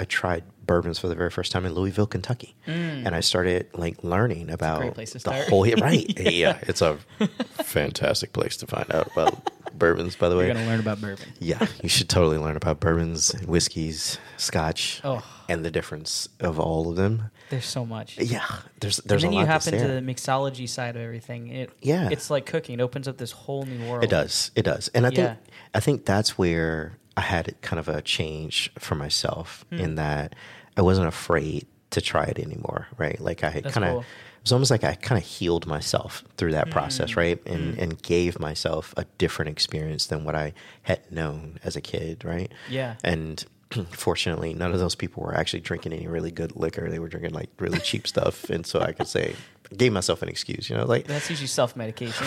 for the very first time in Louisville, Kentucky, and I started like learning about great place to the start. whole. Right, yeah, it's a fantastic place to find out about bourbons. By the way, You're gonna learn about bourbon. yeah, you should totally learn about bourbons, whiskeys, scotch, Oh. and the difference of all of them. There's so much. Yeah, there's And then a you lot hop that's into there. the mixology side of everything. Yeah. It's like cooking. It opens up this whole new world. It does, and Yeah. I think that's where I had kind of a change for myself in that I wasn't afraid to try it anymore, right? Like I had That's kind of, cool. it was almost like I kind of healed myself through that process, right? And gave myself a different experience than what I had known as a kid, right? Yeah. And fortunately, none of those people were actually drinking any really good liquor. They were drinking like really cheap stuff. And so I could say, gave myself an excuse, like, That's usually self-medication.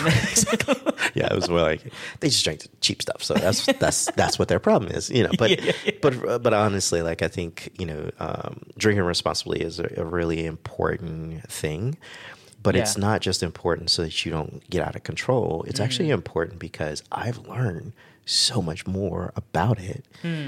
yeah, it was more like they just drank the cheap stuff. So that's what their problem is, But but honestly, like I think drinking responsibly is a really important thing. But it's Yeah. not just important so that you don't get out of control. It's actually important because I've learned so much more about it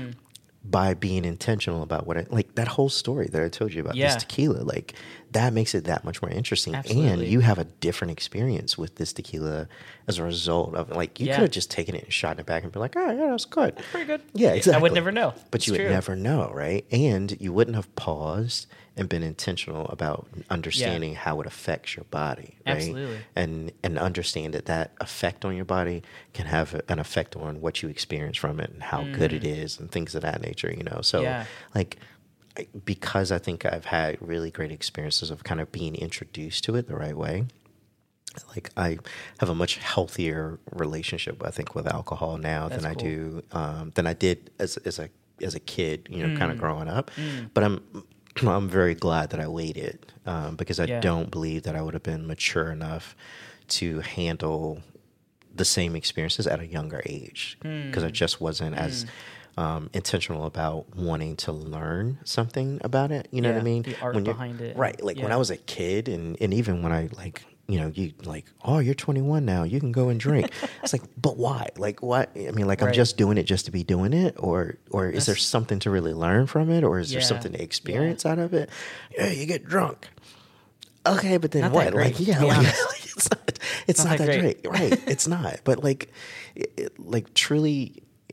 by being intentional about like that whole story that I told you about Yeah. this tequila. Like that makes it that much more interesting. And Absolutely. you have a different experience with this tequila as a result of like you Yeah. could have just taken it and shot it back and be like, oh yeah, that's good. Pretty good. Yeah, exactly. I would never know. But It's you would true. never know, right? And you wouldn't have paused and been intentional about understanding how it affects your body, right? Absolutely. And understand that effect on your body can have an effect on what you experience from it and how good it is and things of that nature, So Yeah. like because I think I've had really great experiences of kind of being introduced to it the right way. Like I have a much healthier relationship, I think, with alcohol now That's than cool. I did as a kid, kind of growing up. But I'm very glad that I waited because I Yeah. don't believe that I would have been mature enough to handle the same experiences at a younger age because I just wasn't as intentional about wanting to learn something about it. You know what I Yeah, mean? the art When you're- behind it. Right. Like when Yeah. I was a kid and even when I like, you like, oh, you're 21 now, you can go and drink. It's like, but why? Like what? I mean, like I'm Right. just doing it just to be doing it or is there That's- something to really learn from it or is there Yeah. something to experience out of it? Yeah, you get drunk. Okay, but then Not what? that great, Like, yeah, to be like, honest. it's not Not that that great. Right. It's not. But like truly,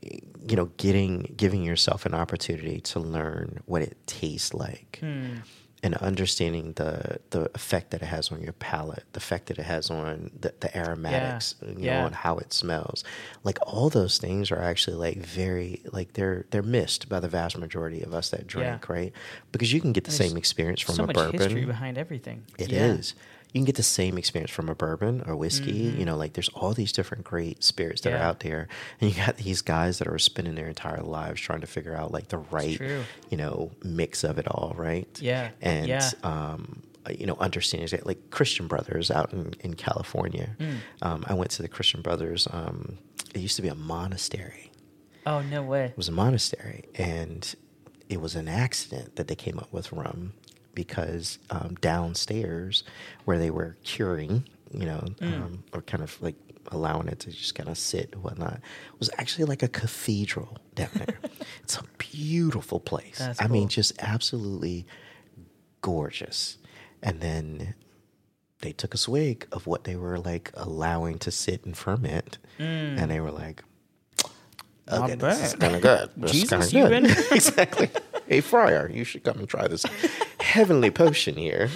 giving yourself an opportunity to learn what it tastes like. And understanding the effect that it has on your palate, the effect that it has on the aromatics, and how it smells. Like all those things are actually like very like they're missed by the vast majority of us that drink, right? Because you can get the same experience from a bourbon. So much history behind everything. It is. You can get the same experience from a bourbon or whiskey. Like there's all these different great spirits that are out there. And you got these guys that are spending their entire lives trying to figure out like the right, mix of it all, right? Yeah. And, understanding that like Christian Brothers out in California. I went to the Christian Brothers. It used to be a monastery. Oh, no way. It was a monastery. And it was an accident that they came up with rum. Because downstairs where they were curing, or kind of like allowing it to just kind of sit and whatnot, was actually like a cathedral down there. It's a beautiful place. That's I cool. mean, just absolutely gorgeous. And then they took a swig of what they were like allowing to sit and ferment. And they were like, okay, this is kind of good. Jesus, you been? Exactly. Hey, Friar, you should come and try this heavenly potion here,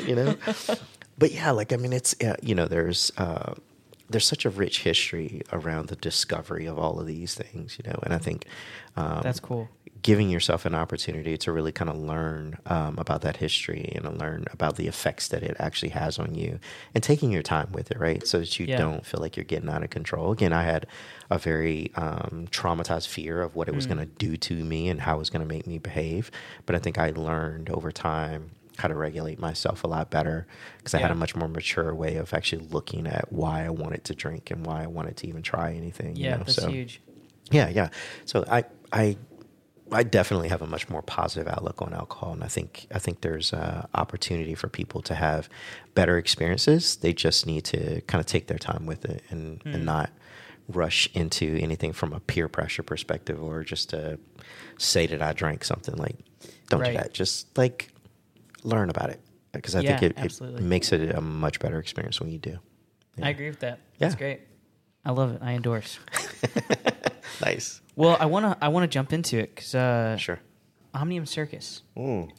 But yeah, like, I mean, it's, there's such a rich history around the discovery of all of these things, and I think that's cool. Giving yourself an opportunity to really kind of learn about that history and learn about the effects that it actually has on you and taking your time with it, right? So that you don't feel like you're getting out of control. Again, I had a very traumatized fear of what it was going to do to me and how it was going to make me behave. But I think I learned over time how to regulate myself a lot better because I had a much more mature way of actually looking at why I wanted to drink and why I wanted to even try anything. Yeah, that's huge. Yeah. So I definitely have a much more positive outlook on alcohol, and I think there's opportunity for people to have better experiences. They just need to kind of take their time with it and not rush into anything from a peer pressure perspective or just to say that I drank something. Like, don't do that. Just like learn about it because I think it makes it a much better experience when you do. Yeah. I agree with that. That's great. I love it. I endorse. Nice. Well, I wanna jump into it because sure. Omnium Circus. Mm.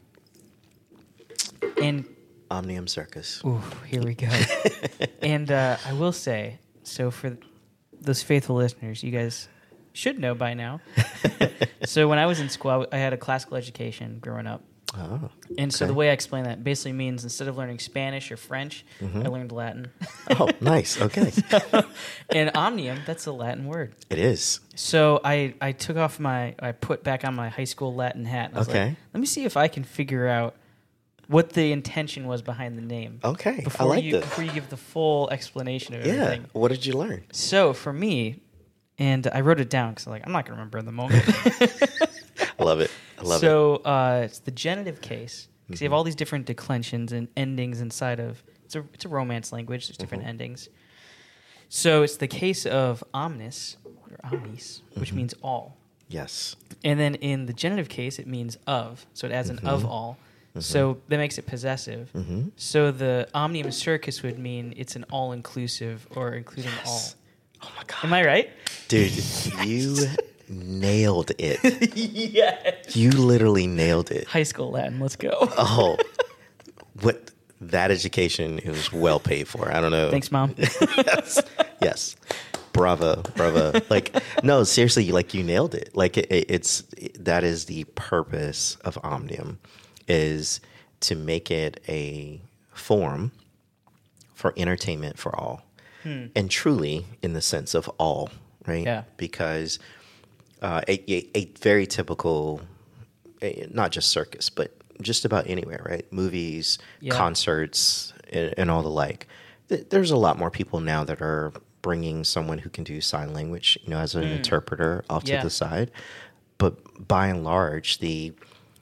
And Omnium Circus. Ooh, here we go. And I will say, so for those faithful listeners, you guys should know by now. So when I was in school, I had a classical education growing up. Oh, and so the way I explain that basically means instead of learning Spanish or French, I learned Latin. Oh, nice. Okay. And omnium, that's a Latin word. It is. So I took off I put back on my high school Latin hat. And I was like, let me see if I can figure out what the intention was behind the name. Okay. Before you give the full explanation of everything. What did you learn? So for me, and I wrote it down because I'm not going to remember in the moment. I love it. So it's the genitive case because you have all these different declensions and endings inside of it's a romance language. There's different endings. So it's the case of omnis or omnis, which means all. Yes. And then in the genitive case, it means of. So it adds an of all. So that makes it possessive. So the omnium circus would mean it's an all-inclusive or including all. Oh my God. Am I right? Dude, you nailed it. Yes. You literally nailed it. High school Latin, let's go. Oh, what that education is well paid for. I don't know. Thanks, Mom. Yes. Bravo. Like, no, seriously, like you nailed it. Like that is the purpose of Omnium, is to make it a forum for entertainment for all. And truly in the sense of all, right? Yeah. Because a very typical, not just circus, but just about anywhere, right? Movies, concerts, and all the like. There's a lot more people now that are bringing someone who can do sign language, as an interpreter off to the side. But by and large, the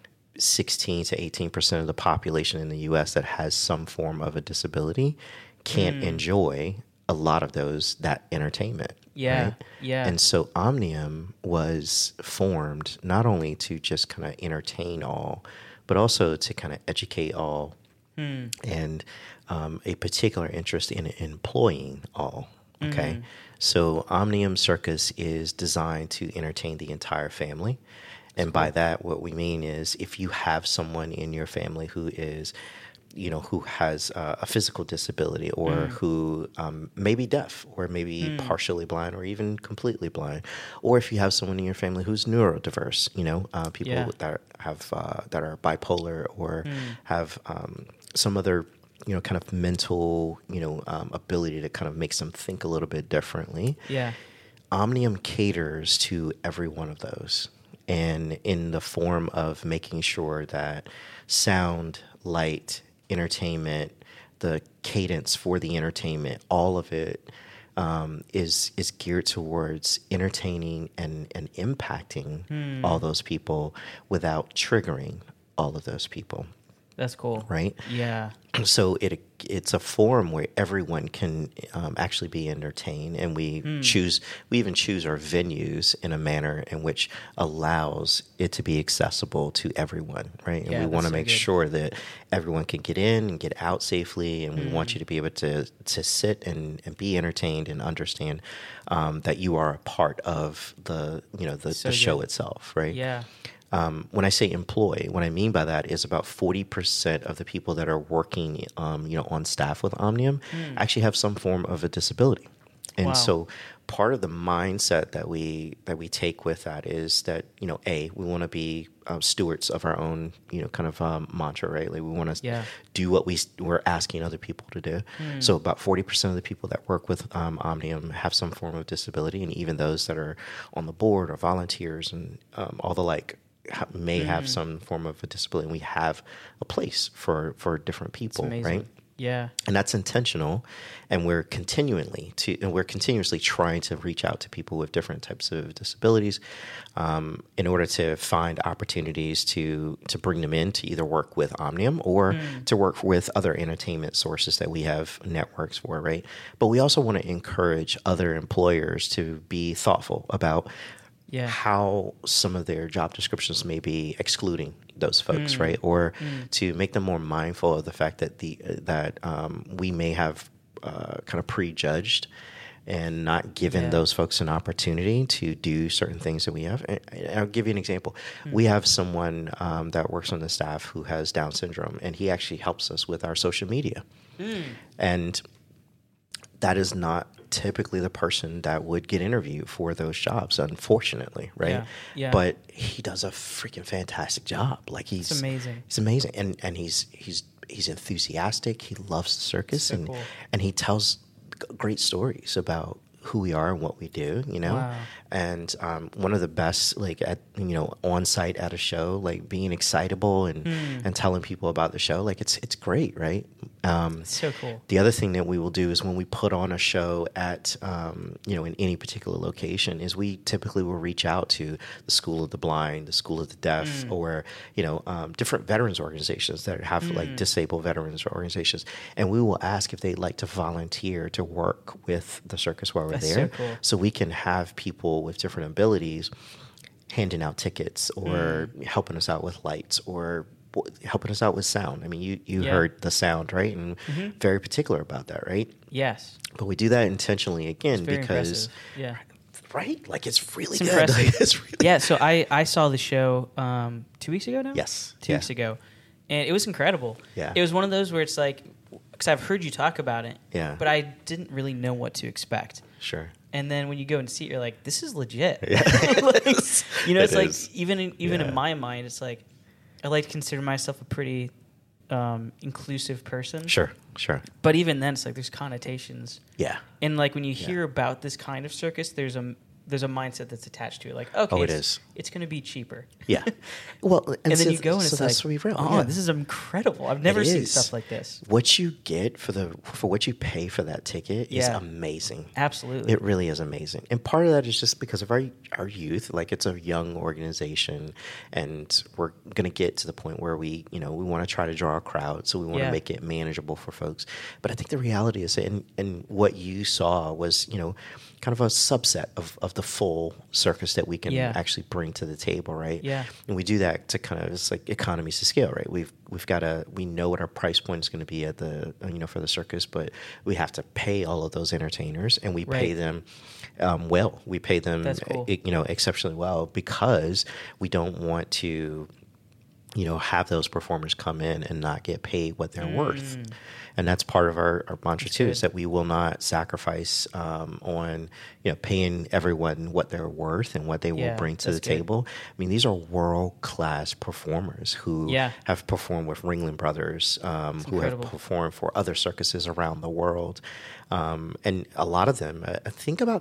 16 to 18% of the population in the U.S. that has some form of a disability can't enjoy a lot of that entertainment. Yeah, right? yeah. And so Omnium was formed not only to just kind of entertain all, but also to kind of educate all and a particular interest in employing all. Okay. So Omnium Circus is designed to entertain the entire family. And by that, what we mean is if you have someone in your family who is, who has a physical disability or who may be deaf or maybe partially blind or even completely blind, or if you have someone in your family who's neurodiverse, people that have that are bipolar or have some other kind of mental ability to kind of makes them think a little bit differently. Yeah, Omnium caters to every one of those, and in the form of making sure that sound, light, entertainment, the cadence for the entertainment, all of it is geared towards entertaining and impacting all those people without triggering all of those people. That's cool. Right? Yeah. So it's a forum where everyone can actually be entertained, and we even choose our venues in a manner in which allows it to be accessible to everyone, right? And we want to make sure that everyone can get in and get out safely, and we want you to be able to sit and be entertained and understand that you are a part of the show itself, right? Yeah. When I say employ, what I mean by that is about 40% of the people that are working, on staff with Omnium actually have some form of a disability. And so part of the mindset that we take with that is that, we want to be stewards of our own, kind of mantra, right? Like we want to do what we're asking other people to do. So about 40% of the people that work with Omnium have some form of disability, and even those that are on the board or volunteers and all the like may have some form of a disability. And we have a place for different people, right? Yeah. And that's intentional, and we're continuously trying to reach out to people with different types of disabilities in order to find opportunities to bring them in to either work with Omnium or to work with other entertainment sources that we have networks for, right? But we also want to encourage other employers to be thoughtful about how some of their job descriptions may be excluding those folks, right? Or to make them more mindful of the fact that we may have kind of prejudged and not given those folks an opportunity to do certain things that we have. And I'll give you an example. We have someone that works on the staff who has Down syndrome, and he actually helps us with our social media. And that is not typically the person that would get interviewed for those jobs, unfortunately, right? Yeah. But he does a freaking fantastic job. Like it's amazing. He's amazing, and he's enthusiastic. He loves the circus, so cool. and he tells great stories about who we are and what we do, Wow. And one of the best, like on site at a show, like being excitable and telling people about the show, like it's great, right? It's so cool. The other thing that we will do is when we put on a show at in any particular location, is we typically will reach out to the School of the Blind, the School of the Deaf, or different veterans organizations that have like disabled veterans organizations, and we will ask if they'd like to volunteer to work with the circus while we're there, so cool. so we can have people with different abilities handing out tickets or helping us out with lights or helping us out with sound. I mean, you heard the sound, right? And very particular about that, right? Yes. But we do that intentionally again because, impressive. right? Like it's really good. Impressive. Like, it's really yeah. So I saw the show 2 weeks ago now. Yes. 2 weeks ago, and it was incredible. Yeah. It was one of those where it's like, because I've heard you talk about it. Yeah. But I didn't really know what to expect. Sure. And then when you go and see it, you're like, this is legit. Yeah. Like, it's It like is. even in my mind, it's like I like to consider myself a pretty inclusive person. Sure. But even then, it's like there's connotations. Yeah. And like when you hear about this kind of circus, there's a mindset that's attached to it. Like, okay, it's going to be cheaper. Yeah. Well, and then you go and so it's that's like, real. oh, this is incredible. I've never seen stuff like this. What you get for what you pay for that ticket is amazing. Absolutely. It really is amazing. And part of that is just because of our youth. Like, it's a young organization, and we're going to get to the point where we want to try to draw a crowd, so we want to make it manageable for folks. But I think the reality is, and what you saw was, kind of a subset of the full circus that we can Yeah. actually bring to the table, right? Yeah. And we do that to kind of, it's like economies of scale, right? We know what our price point is going to be at the, for the circus, but we have to pay all of those entertainers, and we pay Right. them well. We pay them, That's cool. exceptionally well, because we don't want to, have those performers come in and not get paid what they're worth. And that's part of our mantra too, is that we will not sacrifice on, paying everyone what they're worth and what they will Yeah, bring to the that's good. table. I mean, these are world-class performers who Yeah. have performed with Ringling Brothers, who have incredible. performed for other circuses around the world. And a lot of them, I think about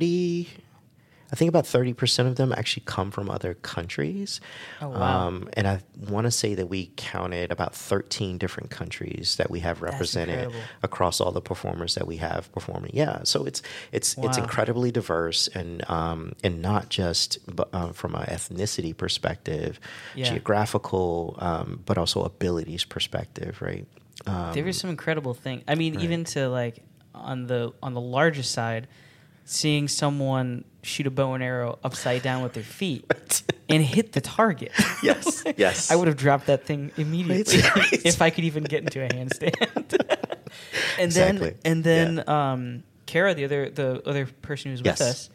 30% of them actually come from other countries. Oh, wow. And I want to say that we counted about 13 different countries that we have represented incredible. across all the performers that we have performing. Yeah, so it's Wow. incredibly diverse, and not just from an ethnicity perspective, Yeah. geographical, but also abilities perspective, right? There was some incredible thing. I mean, even to like on the largest side, seeing someone shoot a bow and arrow upside down with their feet and hit the target. Yes, yes. I would have dropped that thing immediately Right. if I could even get into a handstand. and Exactly. then Kara, the other person who's Yes. with us,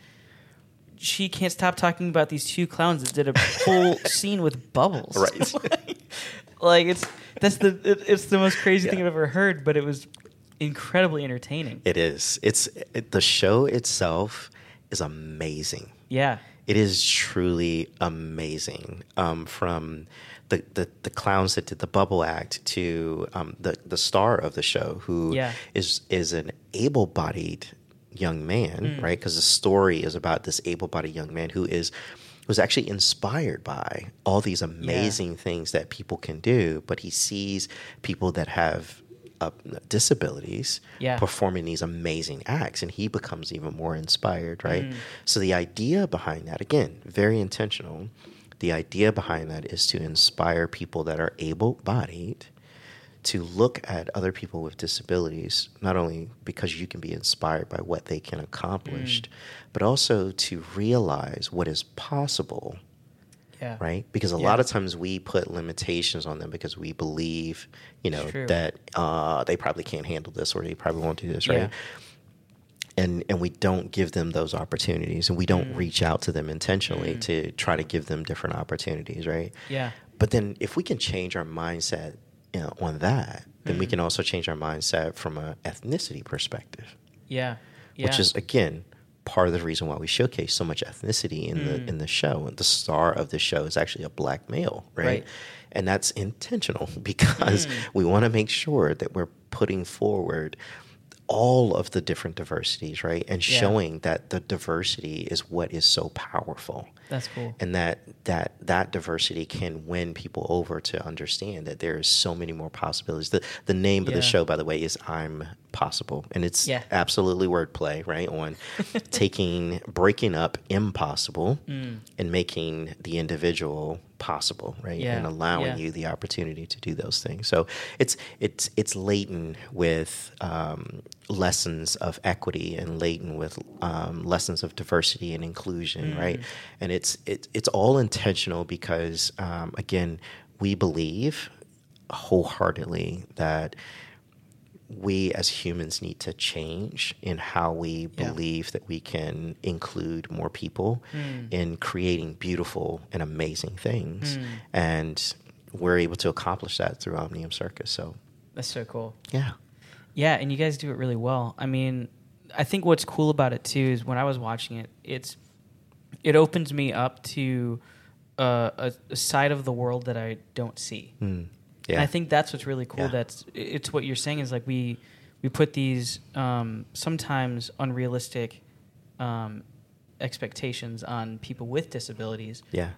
she can't stop talking about these two clowns that did a whole scene with bubbles. Right. like it's the most crazy thing Yeah. I've ever heard, but it was incredibly entertaining. It is. The show itself is amazing. Yeah. It is truly amazing. From the clowns that did the bubble act to the star of the show, who Yeah. is an able-bodied young man, right? Because the story is about this able-bodied young man who was actually inspired by all these amazing things that people can do, but he sees people that have disabilities performing these amazing acts, and he becomes even more inspired, right? So the idea behind that, again, very intentional, the idea behind that is to inspire people that are able-bodied to look at other people with disabilities, not only because you can be inspired by what they can accomplish, but also to realize what is possible. Yeah. Right? Because a lot of times we put limitations on them because we believe, True. that they probably can't handle this, or they probably won't do this, right? Yeah. And we don't give them those opportunities, and we don't reach out to them intentionally to try to give them different opportunities, right? Yeah. But then if we can change our mindset on that, then we can also change our mindset from an ethnicity perspective. Yeah. Which is, again, part of the reason why we showcase so much ethnicity in the show. And the star of the show is actually a black male, right? And that's intentional because we want to make sure that we're putting forward all of the different diversities, right? And showing that the diversity is what is so powerful. That's cool. And that diversity can win people over to understand that there is so many more possibilities. The name of the show, by the way, is I'm Possible. And it's absolutely wordplay, right? On breaking up impossible and making the individual possible, right? And allowing you the opportunity to do those things. So it's laden with lessons of equity, and laden with lessons of diversity and inclusion, right? And it's all intentional because again, we believe wholeheartedly that we as humans need to change in how we believe that we can include more people in creating beautiful and amazing things. And we're able to accomplish that through Omnium Circus. So that's so cool. Yeah. Yeah, and you guys do it really well. I mean, I think what's cool about it too is when I was watching it, it opens me up to a side of the world that I don't see. Yeah. And I think that's what's really cool. Yeah. It's what you're saying is like we put these sometimes unrealistic expectations on people with disabilities. Yeah.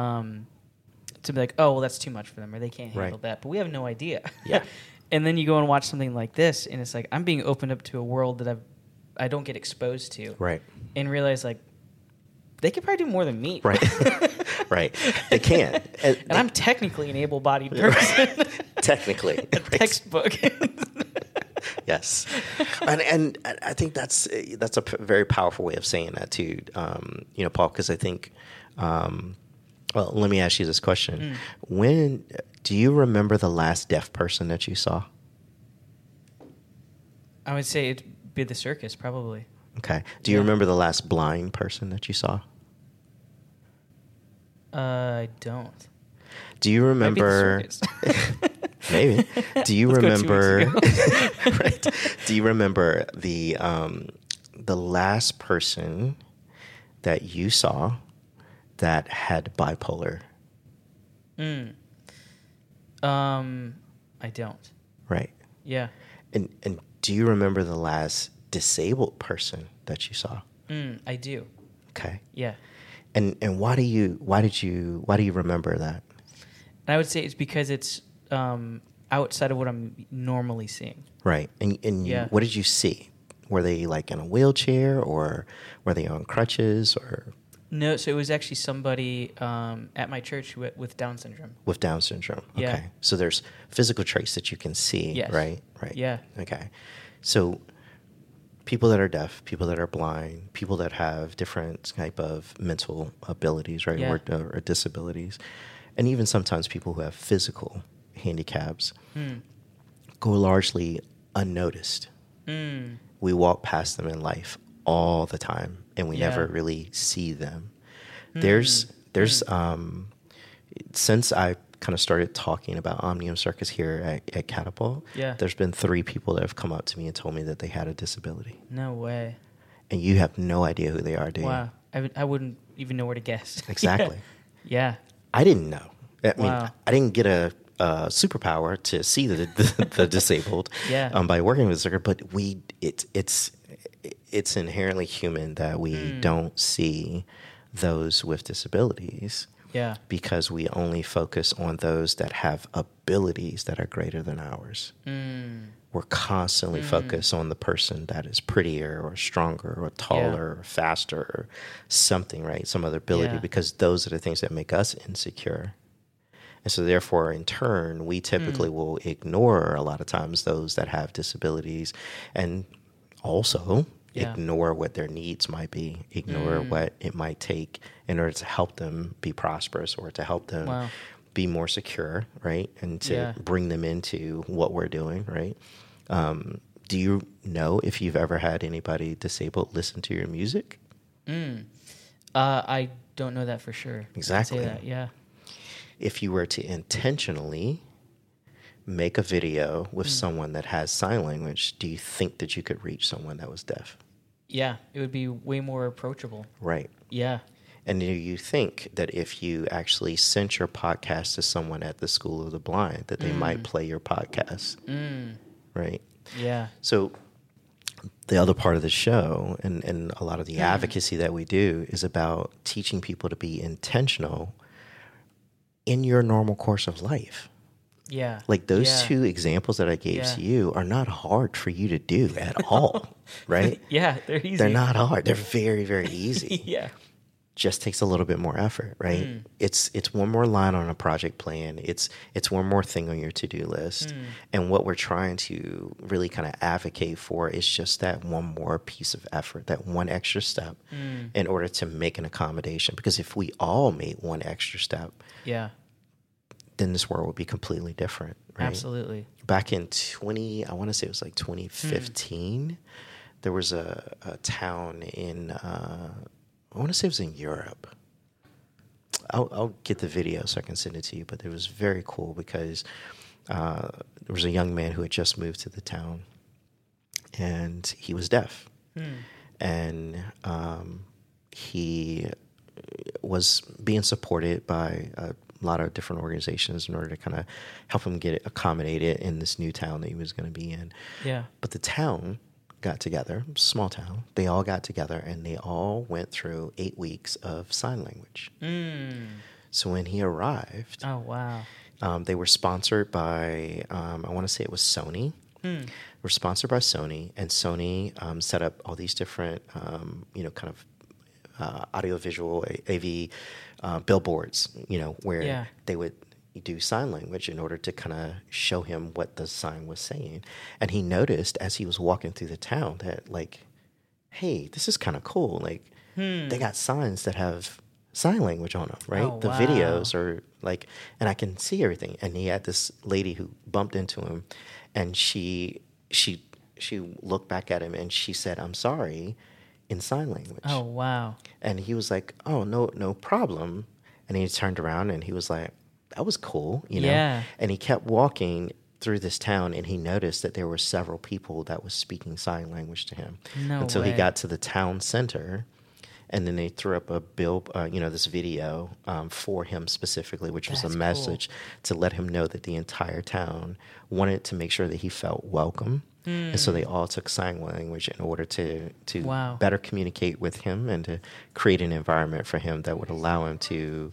To be like, oh, well, that's too much for them, or they can't handle that. But we have no idea. Yeah. And then you go and watch something like this, and it's like I'm being opened up to a world that I don't get exposed to. Right. And realize like they could probably do more than me. Right. Right. They can. And I'm technically an able-bodied person. Technically. A textbook. Yes, and I think that's a very powerful way of saying that too. Paul, because I think. Well, let me ask you this question: When do you remember the last deaf person that you saw? I would say it'd be the circus, probably. Okay. Do you remember the last blind person that you saw? I don't. Do you remember? Maybe. Do you remember? Right. Do you remember the last person that you saw that had bipolar? I don't. Right. Yeah. And do you remember the last disabled person that you saw? I do. Okay. Yeah. And why do you remember that? And I would say it's because it's outside of what I'm normally seeing. Right. And Yeah. what did you see? Were they like in a wheelchair, or were they on crutches, or? No, so it was actually somebody at my church with Down syndrome. With Down syndrome. Okay. Yeah. So there's physical traits that you can see, Yes. right? Right. Yeah. Okay. So people that are deaf, people that are blind, people that have different type of mental abilities, right? Yeah. Or disabilities, and even sometimes people who have physical handicaps go largely unnoticed. We walk past them in life all the time, and we never really see them. There's since I kind of started talking about Omnium Circus here at Catapult, there's been 3 people that have come up to me and told me that they had a disability. No way. And you have no idea who they are, do you? Wow. I wouldn't even know where to guess. Exactly. Yeah. I didn't know. I mean, Wow. I didn't get a superpower to see the disabled by working with Circuit, but it's inherently human that we don't see those with disabilities. Yeah. Because we only focus on those that have abilities that are greater than ours. We're constantly focused on the person that is prettier or stronger or taller or faster or something, right? Some other ability, because those are the things that make us insecure. And so therefore, in turn, we typically will ignore a lot of times those that have disabilities, and also ignore what their needs might be, ignore what it might take in order to help them be prosperous or to help them be more secure, right? And to bring them into what we're doing, right? Do you know if you've ever had anybody disabled listen to your music? I don't know that for sure. Exactly. I'd say that, yeah. If you were to intentionally make a video with someone that has sign language, do you think that you could reach someone that was deaf? Yeah, it would be way more approachable. Right. Yeah. And do you think that if you actually sent your podcast to someone at the School of the Blind, that they might play your podcast? Right? Yeah. So the other part of the show and a lot of the advocacy that we do is about teaching people to be intentional in your normal course of life. Yeah. Like those 2 examples that I gave to you are not hard for you to do at all, right? Yeah, they're easy. They're not hard. They're very, very easy. Yeah. Just takes a little bit more effort, right? It's one more line on a project plan. It's one more thing on your to-do list. And what we're trying to really kind of advocate for is just that one more piece of effort, that one extra step in order to make an accommodation. Because if we all made one extra step, then this world would be completely different, right? Absolutely. Back in I want to say it was like 2015, there was a town in, I want to say it was in Europe. I'll get the video so I can send it to you, but it was very cool because there was a young man who had just moved to the town, and he was deaf. And he was being supported by a lot of different organizations in order to kind of help him get accommodated in this new town that he was going to be in. Yeah. But the town got together, small town, they all got together and they all went through 8 weeks of sign language. So when he arrived, oh, wow. They were sponsored by, I want to say it was Sony. Were sponsored by Sony, and Sony set up all these different, kind of audiovisual AV billboards, where they would do sign language in order to kind of show him what the sign was saying. And he noticed as he was walking through the town that, like, hey, this is kind of cool. Like, they got signs that have sign language on them, right? Oh, the wow. videos are like, and I can see everything. And he had this lady who bumped into him, and she looked back at him and she said, "I'm sorry," in sign language. Oh, wow. And he was like, "Oh, no problem." And he turned around and he was like, "That was cool," you know? Yeah. And he kept walking through this town, and he noticed that there were several people that was speaking sign language to him No until way. he got to the town center. And then they threw up a this video for him specifically, which was That's a message to let him know that the entire town wanted to make sure that he felt welcome. And so they all took sign language in order to Wow. better communicate with him and to create an environment for him that would allow him to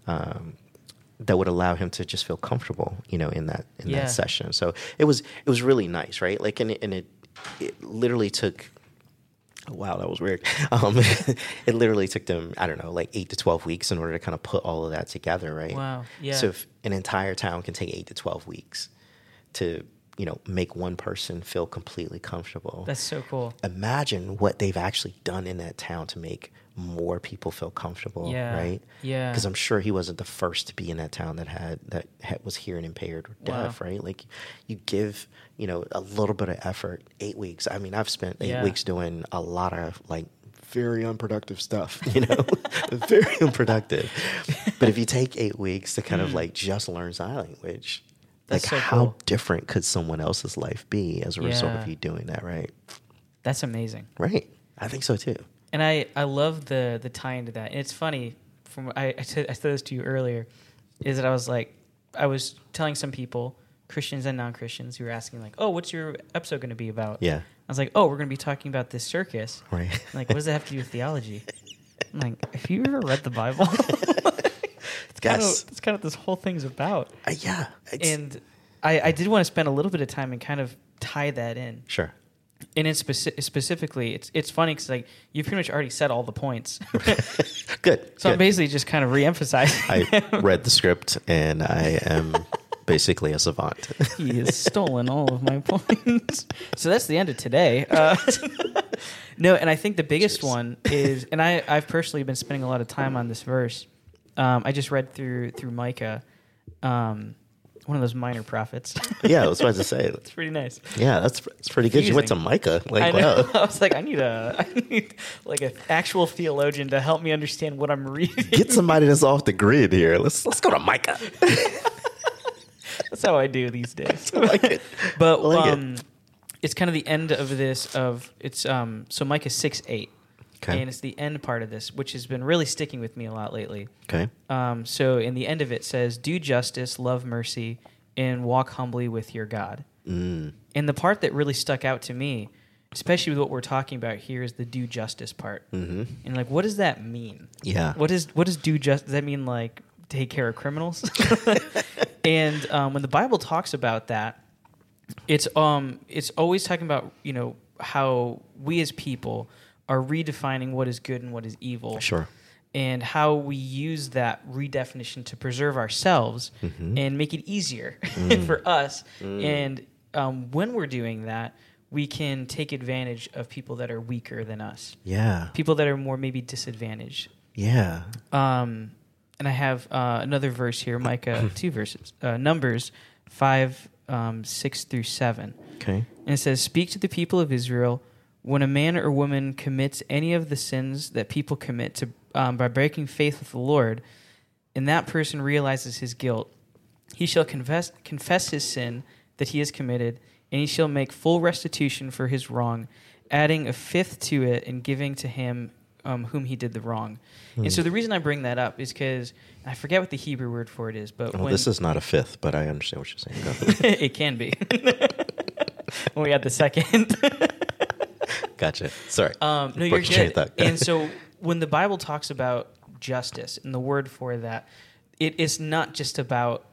just feel comfortable, in that Yeah. session. So it was really nice, right? Like, and it literally took. Wow, that was weird. It literally took them, I don't know, like 8 to 12 weeks in order to kind of put all of that together, right? Wow, yeah. So if an entire town can take 8 to 12 weeks to, make one person feel completely comfortable. That's so cool. Imagine what they've actually done in that town to make more people feel comfortable, Yeah, right? yeah. Because I'm sure he wasn't the first to be in that town that was hearing impaired or deaf, Wow. right? Like, you give, a little bit of effort, 8 weeks. I mean, I've spent 8 weeks doing a lot of, like, very unproductive stuff, very unproductive. But if you take 8 weeks to kind of, like, just learn sign language, That's like, so how cool. different could someone else's life be as a result Yeah. of you doing that, right? That's amazing. Right. I think so, too. And I love the tie into that. And it's funny, I said this to you earlier, is that I was telling some people, Christians and non-Christians, who were asking, like, oh, what's your episode going to be about? Yeah. I was like, oh, we're going to be talking about this circus. Right. I'm like, what does that have to do with theology? I'm like, have you ever read the Bible? Yes. That's kind of this whole thing's about. Yeah. And I did want to spend a little bit of time and kind of tie that in. Sure. And it's specifically, it's funny because, like, you pretty much already said all the points. Good. So I'm good. basically just kind of re-emphasizing. I read the script, and I am basically a savant. He has stolen all of my points. So that's the end of today. No, and I think the biggest Cheers. one is, and I've personally been spending a lot of time on this verse. I just read through Micah, one of those minor prophets. Yeah, I was about to say. It's pretty nice. Yeah, that's pretty good. You went to Micah. Like, I know. wow. I was like, I need like an actual theologian to help me understand what I'm reading. Get somebody that's off the grid here. Let's go to Micah. That's how I do these days. I like it. But I like it. it's kind of the end of this. So Micah 6:8, Okay. and it's the end part of this, which has been really sticking with me a lot lately. Okay. So in the end of it says, "Do justice, love mercy, and walk humbly with your God." Mm. And the part that really stuck out to me, especially with what we're talking about here, is the do justice part. Mm-hmm. And like, what does that mean? Yeah. What does do justice? Does that mean like take care of criminals? And when the Bible talks about that, it's always talking about how we as people are redefining what is good and what is evil. Sure. And how we use that redefinition to preserve ourselves Mm-hmm. and make it easier for us. And when we're doing that, we can take advantage of people that are weaker than us, Yeah. people that are more maybe disadvantaged. Yeah. And I have another verse here, Micah, 2 verses, Numbers 5, 6 through 7. Okay. And it says, "Speak to the people of Israel, when a man or woman commits any of the sins that people commit by breaking faith with the Lord, and that person realizes his guilt, he shall confess his sin that he has committed, and he shall make full restitution for his wrong, adding a fifth to it and giving to him whom he did the wrong." And so the reason I bring that up is because I forget what the Hebrew word for it is, but Well, this is not a fifth, but I understand what you're saying. Go ahead. it can be when we add the second. Gotcha. Sorry. No, you're Broke your train good. of thought. And so when the Bible talks about justice and the word for that, it is not just about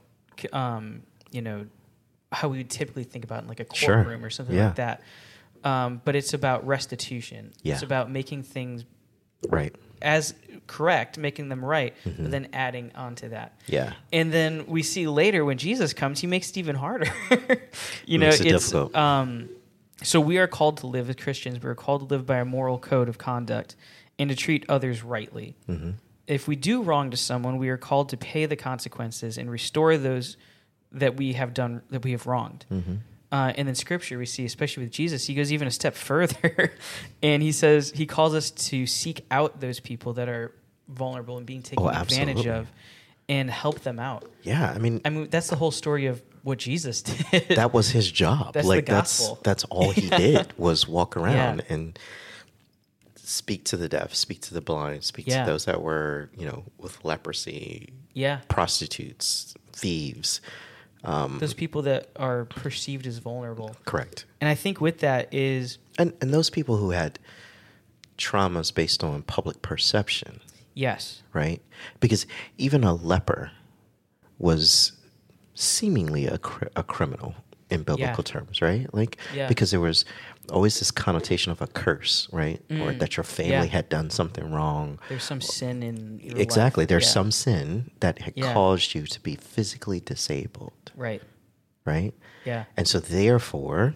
how we would typically think about in like a Sure. courtroom or something Yeah. like that. But it's about restitution. Yeah. It's about making things Right. as correct, making them right, but then adding on to that. Yeah. And then we see later when Jesus comes, he makes it even harder. Makes it difficult. So we are called to live as Christians. We are called to live by a moral code of conduct and to treat others rightly. If we do wrong to someone, we are called to pay the consequences and restore those that we have done, that we have wronged. And in Scripture, we see, especially with Jesus, he goes even a step further, and he says he calls us to seek out those people that are vulnerable and being taken advantage of, and help them out. Yeah, I mean, that's the whole story of what Jesus did. That was his job. That's the gospel. That's all he did was walk around and speak to the deaf, speak to the blind, speak to those that were, with leprosy, prostitutes, thieves. Those people that are perceived as vulnerable. Correct. And I think with that is... And those people who had traumas based on public perception. Yes. Right? Because even a leper was seemingly a criminal in biblical terms, right? Because there was always this connotation of a curse, right? Or that your family had done something wrong. There's some sin in your Exactly. life. There's some sin that had caused you to be physically disabled. Right. Right? Yeah. And so therefore,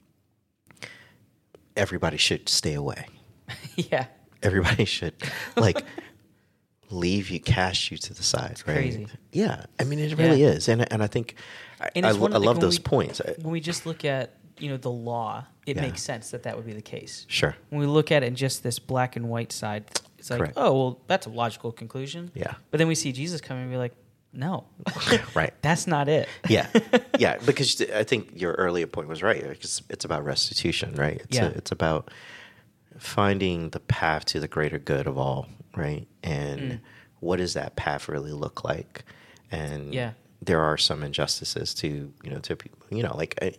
everybody should stay away. Yeah. Everybody should leave you, cast you to the side, right? Crazy. Yeah. I mean, it really is. And I think I love those points. When we just look at, the law, it makes sense that would be the case. Sure. When we look at it in just this black and white side, it's like, Correct. oh, well, that's a logical conclusion. Yeah. But then we see Jesus come and be like, no. Right. That's not it. Yeah. Yeah. Because I think your earlier point was right. It's about restitution, right? It's about finding the path to the greater good of all, right? And what does that path really look like? And there are some injustices to people,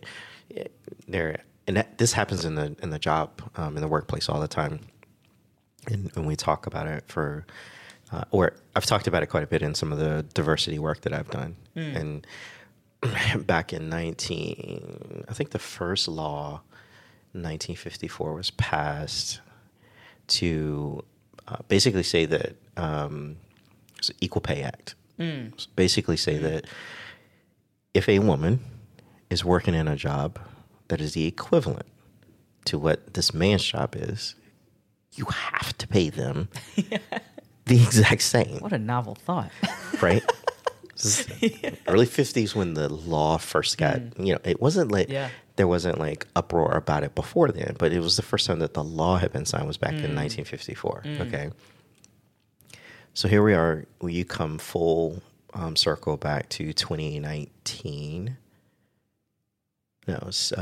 this happens in the job, in the workplace all the time. And we talk about it or I've talked about it quite a bit in some of the diversity work that I've done. And back in I think the first law, 1954, was passed to basically say that it's an Equal Pay Act. Basically say that if a woman is working in a job that is the equivalent to what this man's job is, you have to pay them the exact same. What a novel thought. Right? Early 50s when the law first got, it wasn't there wasn't uproar about it before then, but it was the first time that the law had been signed was back in 1954. Okay. So here we are, you come full circle back to 2019. No, it was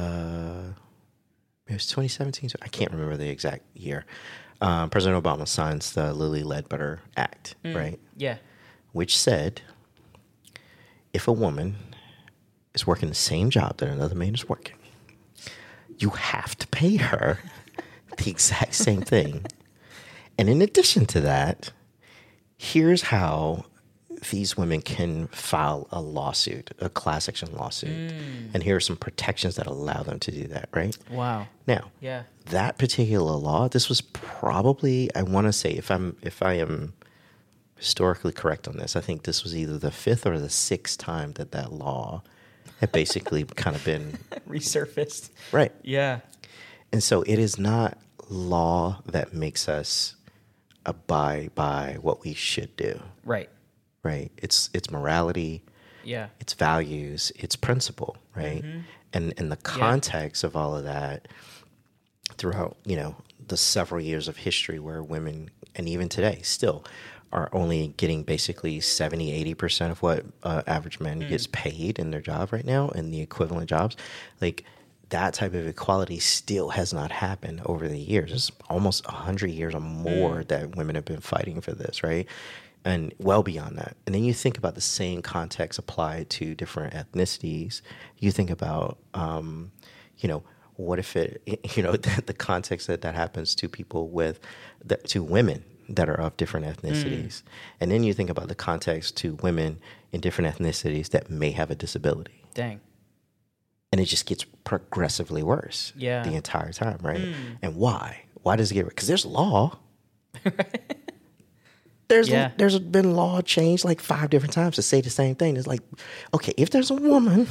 2017. I can't remember the exact year. President Obama signs the Lilly Ledbetter Act, right? Yeah. Which said, if a woman is working the same job that another man is working, you have to pay her the exact same thing. And in addition to that, here's how these women can file a lawsuit, a class action lawsuit. And here are some protections that allow them to do that, right? Wow. Now, that particular law, this was probably, I want to say, if I am historically correct on this, I think this was either the 5th or the 6th time that law had basically kind of been resurfaced. Right. Yeah. And so it is not law that makes us abide by what we should do. Right. Right. It's morality. Yeah. It's values. It's principle. Right. And in the context of all of that, throughout the several years of history where women, and even today still, are only getting basically 70-80% of what average man gets paid in their job right now, in the equivalent jobs, that type of equality still has not happened over the years. It's almost 100 years or more that women have been fighting for this, right? And well beyond that. And then you think about the same context applied to different ethnicities. You think about, what if the context that happens to people to women that are of different ethnicities. And then you think about the context to women in different ethnicities that may have a disability. Dang. And it just gets progressively worse the entire time, right? And why? Why does it get worse? Because there's law. There's been law changed like 5 different times to say the same thing. It's like, okay, if there's a woman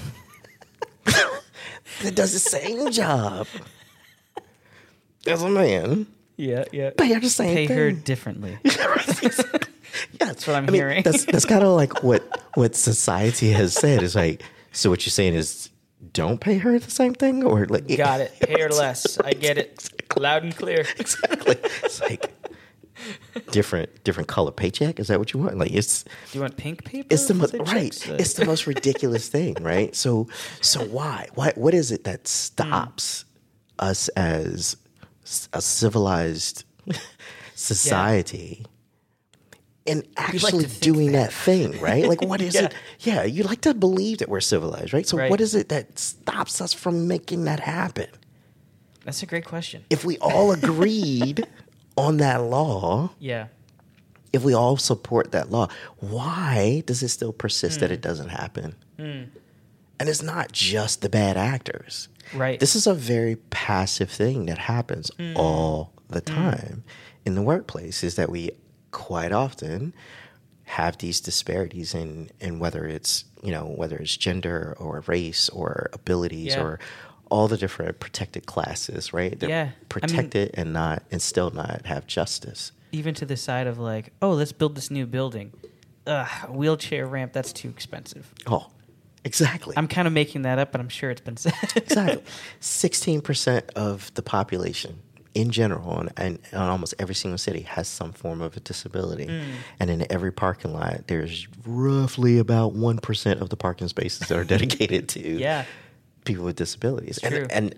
that does the same job as a man, yeah. pay her the same Pay thing. her differently. Yeah, That's what I'm hearing. That's kind of like what society has said. Is like, so what you're saying is, don't pay her the same thing, or like, Got it. Pay her less. I get it. Loud and clear. Exactly. It's like different color paycheck. Is that what you want? Like, it's Do you want pink paper? it's the most for right. checks? It's the most ridiculous thing, right? So why? What is it that stops us as a civilized society? And actually think doing that thing, right? Like, what is Yeah. it? Yeah, you like to believe that we're civilized, right? So, Right. what is it that stops us from making that happen? That's a great question. If we all agreed on that law, Yeah. if we all support that law, why does it still persist that it doesn't happen? And it's not just the bad actors. Right. This is a very passive thing that happens all the time in the workplace, is that we quite often have these disparities in whether it's gender or race or abilities Yeah. or all the different protected classes, right? They're Yeah. protected and still not have justice. Even to the side of like, oh, let's build this new building. A wheelchair ramp, that's too expensive. Oh, exactly. I'm kind of making that up, but I'm sure it's been said. Exactly. 16% of the population in general, and almost every single city, has some form of a disability. And in every parking lot, there's roughly about 1% of the parking spaces that are dedicated to Yeah. people with disabilities. True. And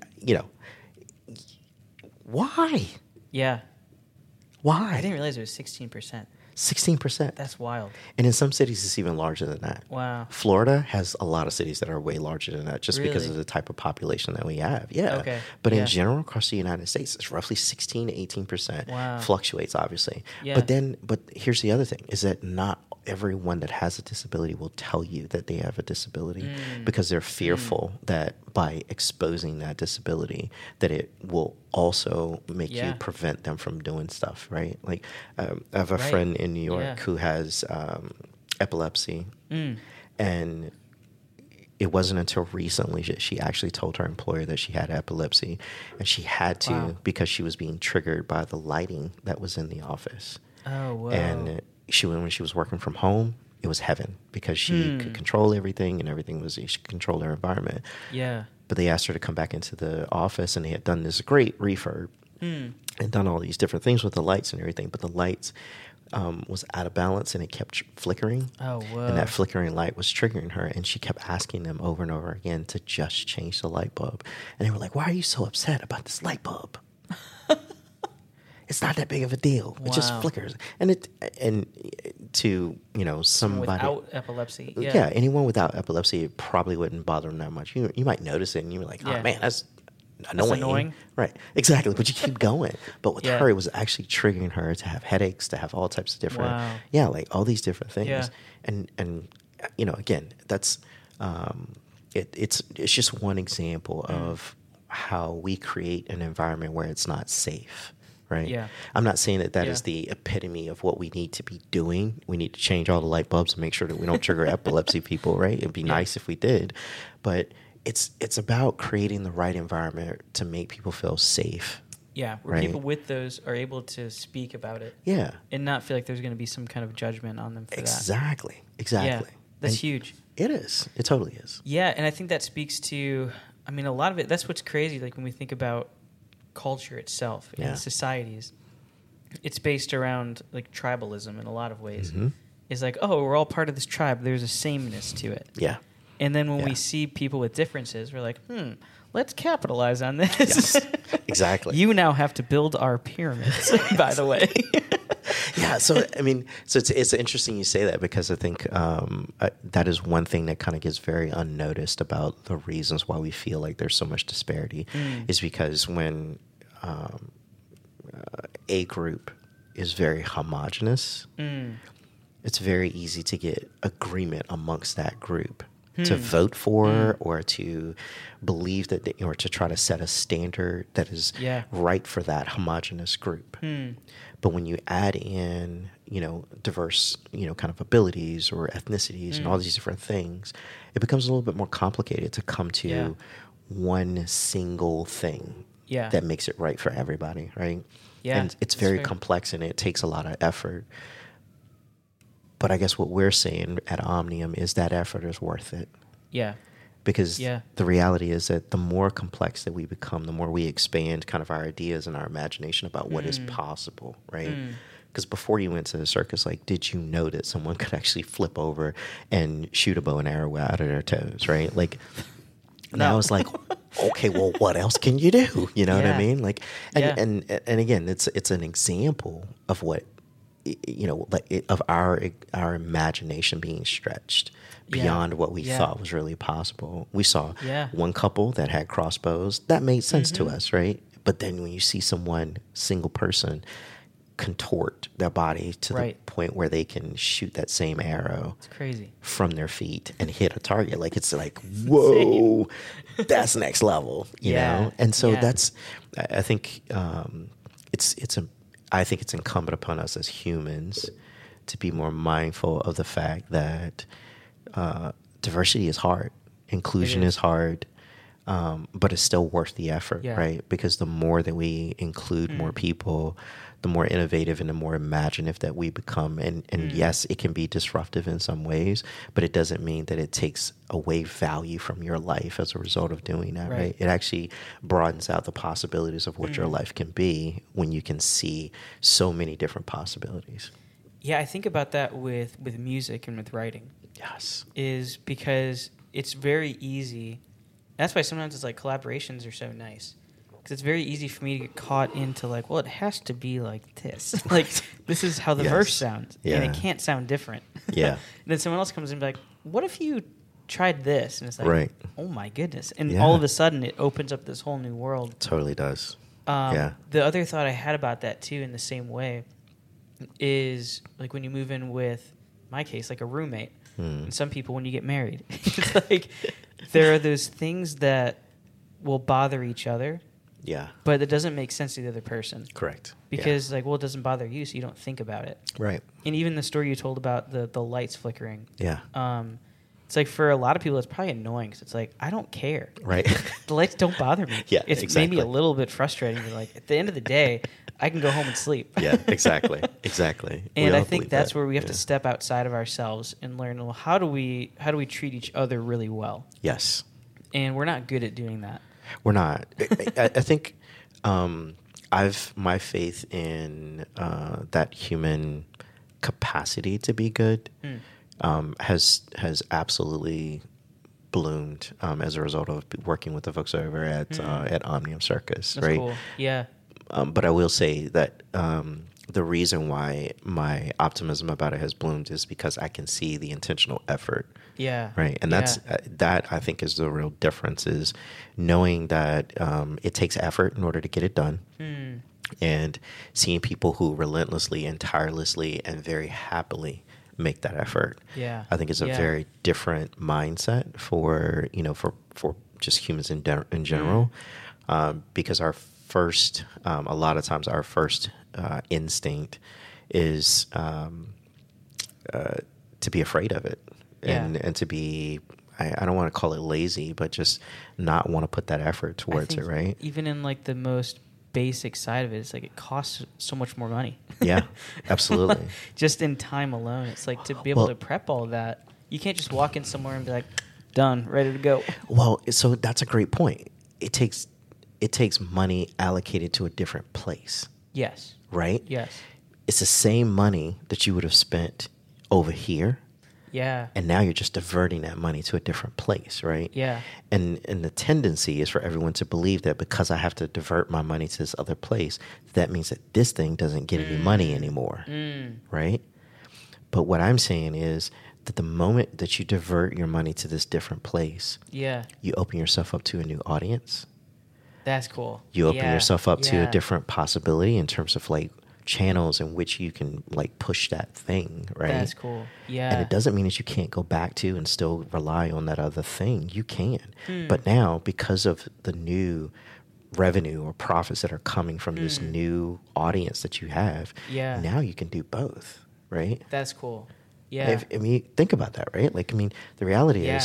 why? Yeah. Why? I didn't realize it was 16%. 16%. That's wild. And in some cities, it's even larger than that. Wow. Florida has a lot of cities that are way larger than that, just because Really? of the type of population that we have. Yeah. Okay. But Yeah. in general, across the United States, it's roughly 16 to 18%. Wow. Fluctuates, obviously. Yeah. But here's the other thing, is that not everyone that has a disability will tell you that they have a disability, because they're fearful that by exposing that disability, that it will also make you Yeah. prevent them from doing stuff, right? Like, I have a Right. friend in New York Yeah. who has epilepsy, and it wasn't until recently that she actually told her employer that she had epilepsy, and she had to Wow. because she was being triggered by the lighting that was in the office. Oh, whoa. And when she was working from home, it was heaven, because she could control everything, and she could control her environment. Yeah. But they asked her to come back into the office, and they had done this great refurb and done all these different things with the lights and everything. But the lights was out of balance, and it kept flickering. Oh, whoa. And that flickering light was triggering her, and she kept asking them over and over again to just change the light bulb. And they were like, "Why are you so upset about this light bulb? It's not that big of a deal. It just Wow. flickers." And to somebody Without epilepsy. Yeah. yeah, anyone without epilepsy, it probably wouldn't bother them that much. You might notice it, and you're like, "Oh Yeah. man, that's annoying." annoying. Right? Exactly. But you keep going. But with Yeah. her, it was actually triggering her to have headaches, to have all types of different, Wow. like all these different things. Yeah. And again, that's it's just one example of how we create an environment where it's not safe. Right. Yeah. I'm not saying that is Yeah. the epitome of what we need to be doing. We need to change all the light bulbs and make sure that we don't trigger epilepsy people, right? It'd be nice if we did. But it's about creating the right environment to make people feel safe. Yeah. Where Right. people with those are able to speak about it Yeah. and not feel like there's going to be some kind of judgment on them for that. Exactly. Yeah. That's And huge. It is. It totally is. Yeah, and I think that speaks to, a lot of it, that's what's crazy, like when we think about culture itself Yeah. and societies, it's based around like tribalism in a lot of ways. Mm-hmm. It's like, oh, we're all part of this tribe. There's a sameness to it. Yeah. And then when Yeah. we see people with differences, we're like, let's capitalize on this. Yes. Exactly. You now have to build our pyramids, by the way. Yeah, so it's interesting you say that, because I think that is one thing that kind of gets very unnoticed about the reasons why we feel like there's so much disparity, is because when a group is very homogenous, it's very easy to get agreement amongst that group to vote for or to believe that or to try to set a standard that is Yeah. right for that homogenous group. But when you add in, diverse, kind of abilities or ethnicities and all these different things, it becomes a little bit more complicated to come to one single thing that makes it right for everybody, right? Yeah, and it's very complex and it takes a lot of effort. But I guess what we're saying at Omnium is that effort is worth it. Yeah. Because the reality is that the more complex that we become, the more we expand kind of our ideas and our imagination about what is possible, right? Because before you went to the circus, like, did you know that someone could actually flip over and shoot a bow and arrow out of their toes, right? Like, now it's like, okay, well, what else can you do? You know what I mean? Like, and again, it's an example of what, of our imagination being stretched beyond what we thought was really possible. We saw one couple that had crossbows. That made sense to us, right? But then when you see someone, single person, contort their body to the point where they can shoot that same arrow, it's crazy, from their feet and hit a target, like, it's like, whoa, that's next level, you know? And so that's, I think I think it's incumbent upon us as humans to be more mindful of the fact that diversity is hard, inclusion is hard, but it's still worth the effort, right? Because the more that we include more people, the more innovative and the more imaginative that we become. And yes, it can be disruptive in some ways, but it doesn't mean that it takes away value from your life as a result of doing that, right? It actually broadens out the possibilities of what your life can be when you can see so many different possibilities. Yeah, I think about that with music and with writing. Yes. Is because it's very easy. That's why sometimes it's like collaborations are so nice. Because it's very easy for me to get caught into like, well, it has to be like this. Like, this is how the verse sounds. And it can't sound different. And then someone else comes in and be like, what if you tried this? And it's like, oh my goodness. And all of a sudden it opens up this whole new world. Totally does. The other thought I had about that too in the same way is like when you move in with, my case, like a roommate. And some people, when you get married, it's like there are those things that will bother each other. Yeah. But it doesn't make sense to the other person. Correct. Because, like, well, it doesn't bother you, so you don't think about it. Right. And even the story you told about the lights flickering. Yeah. It's like for a lot of people, it's probably annoying because it's like, I don't care. Right. The lights don't bother me. Yeah, it's maybe a little bit frustrating. But like, at the end of the day, I can go home and sleep. Yeah, exactly. Exactly. And I think that's where we have to step outside of ourselves and learn, well, how do we treat each other really well? Yes. And we're not good at doing that. We're not. I think my faith in that human capacity to be good has absolutely bloomed as a result of working with the folks over at Omnium Circus. That's right? Cool. Yeah. But I will say that the reason why my optimism about it has bloomed is because I can see the intentional effort. Yeah. Right. And that's that I think is the real difference, is knowing that it takes effort in order to get it done. And seeing people who relentlessly and tirelessly and very happily make that effort. Yeah. I think it's a very different mindset for just humans in general. Because our first, a lot of times our first instinct is to be afraid of it. And to be, I don't want to call it lazy, but just not want to put that effort towards it, right? Even in like the most basic side of it, it's like it costs so much more money. Yeah, absolutely. Just in time alone, it's like to be able to prep all that, you can't just walk in somewhere and be like, done, ready to go. Well, so that's a great point. It takes money allocated to a different place. Yes. Right? Yes. It's the same money that you would have spent over here. Yeah. And now you're just diverting that money to a different place, right? Yeah. And the tendency is for everyone to believe that because I have to divert my money to this other place, that means that this thing doesn't get any money anymore, right? But what I'm saying is that the moment that you divert your money to this different place, you open yourself up to a new audience. That's cool. You open yourself up to a different possibility in terms of like channels in which you can like push that thing, right? That's cool. Yeah. And it doesn't mean that you can't go back to and still rely on that other thing. You can. But now, because of the new revenue or profits that are coming from this new audience that you have, now you can do both, right? That's cool. Yeah. I mean, think about that, right? Like, I mean, the reality Yeah. is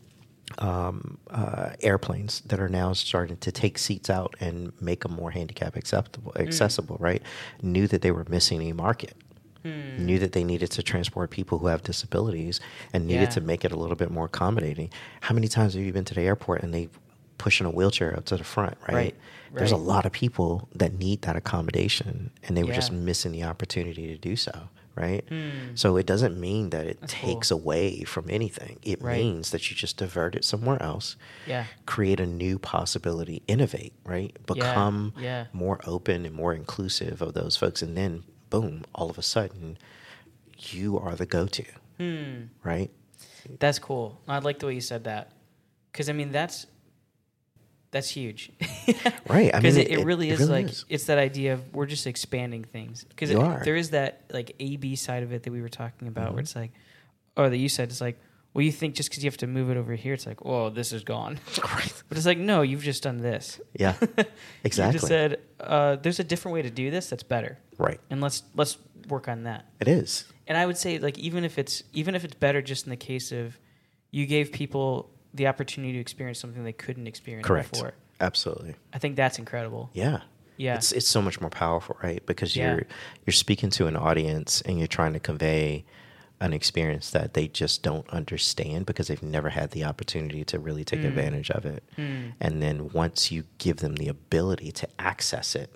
airplanes that are now starting to take seats out and make them more handicap accessible, right? Knew that they were missing a market. Knew that they needed to transport people who have disabilities and needed to make it a little bit more accommodating. How many times have you been to the airport and they pushing a wheelchair up to the front, right? There's a lot of people that need that accommodation, and they were just missing the opportunity to do so, right? So it doesn't mean that it takes away from anything. It means that you just divert it somewhere else, create a new possibility, innovate, right? Become more open and more inclusive of those folks, and then boom, all of a sudden, you are the go-to, right? That's cool. I like the way you said that, because I mean that's huge, right? I mean, because it really is like it's that idea of we're just expanding things, because there is that like A/B side of it that we were talking about, where it's like, or that you said, it's like, well, you think just because you have to move it over here, it's like, oh, this is gone, right? But it's like, no, you've just done this. Yeah, exactly. You just said there's a different way to do this that's better, right? And let's work on that. It is. And I would say, like, even if it's better, just in the case of you gave people the opportunity to experience something they couldn't experience before. Absolutely. I think that's incredible. Yeah. Yeah. It's so much more powerful, right? Because you're speaking to an audience and you're trying to convey an experience that they just don't understand because they've never had the opportunity to really take advantage of it. And then once you give them the ability to access it,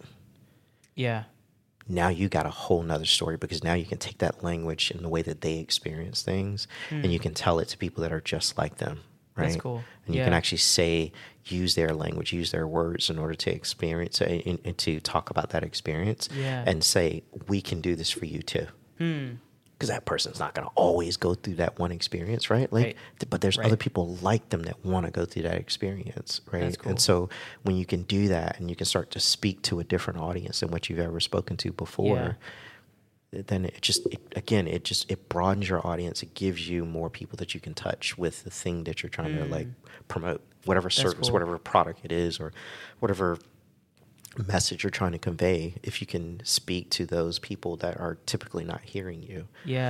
now you got a whole nother story, because now you can take that language and the way that they experience things and you can tell it to people that are just like them. Right? That's cool. And you can actually use their language, use their words in order to experience and to talk about that experience and say, we can do this for you too. Because that person's not going to always go through that one experience, right? Like, but there's other people like them that want to go through that experience, right? That's cool. And so when you can do that and you can start to speak to a different audience than what you've ever spoken to before, then it broadens your audience. It gives you more people that you can touch with the thing that you're trying to like promote, whatever service, whatever product it is, or whatever message you're trying to convey. If you can speak to those people that are typically not hearing you,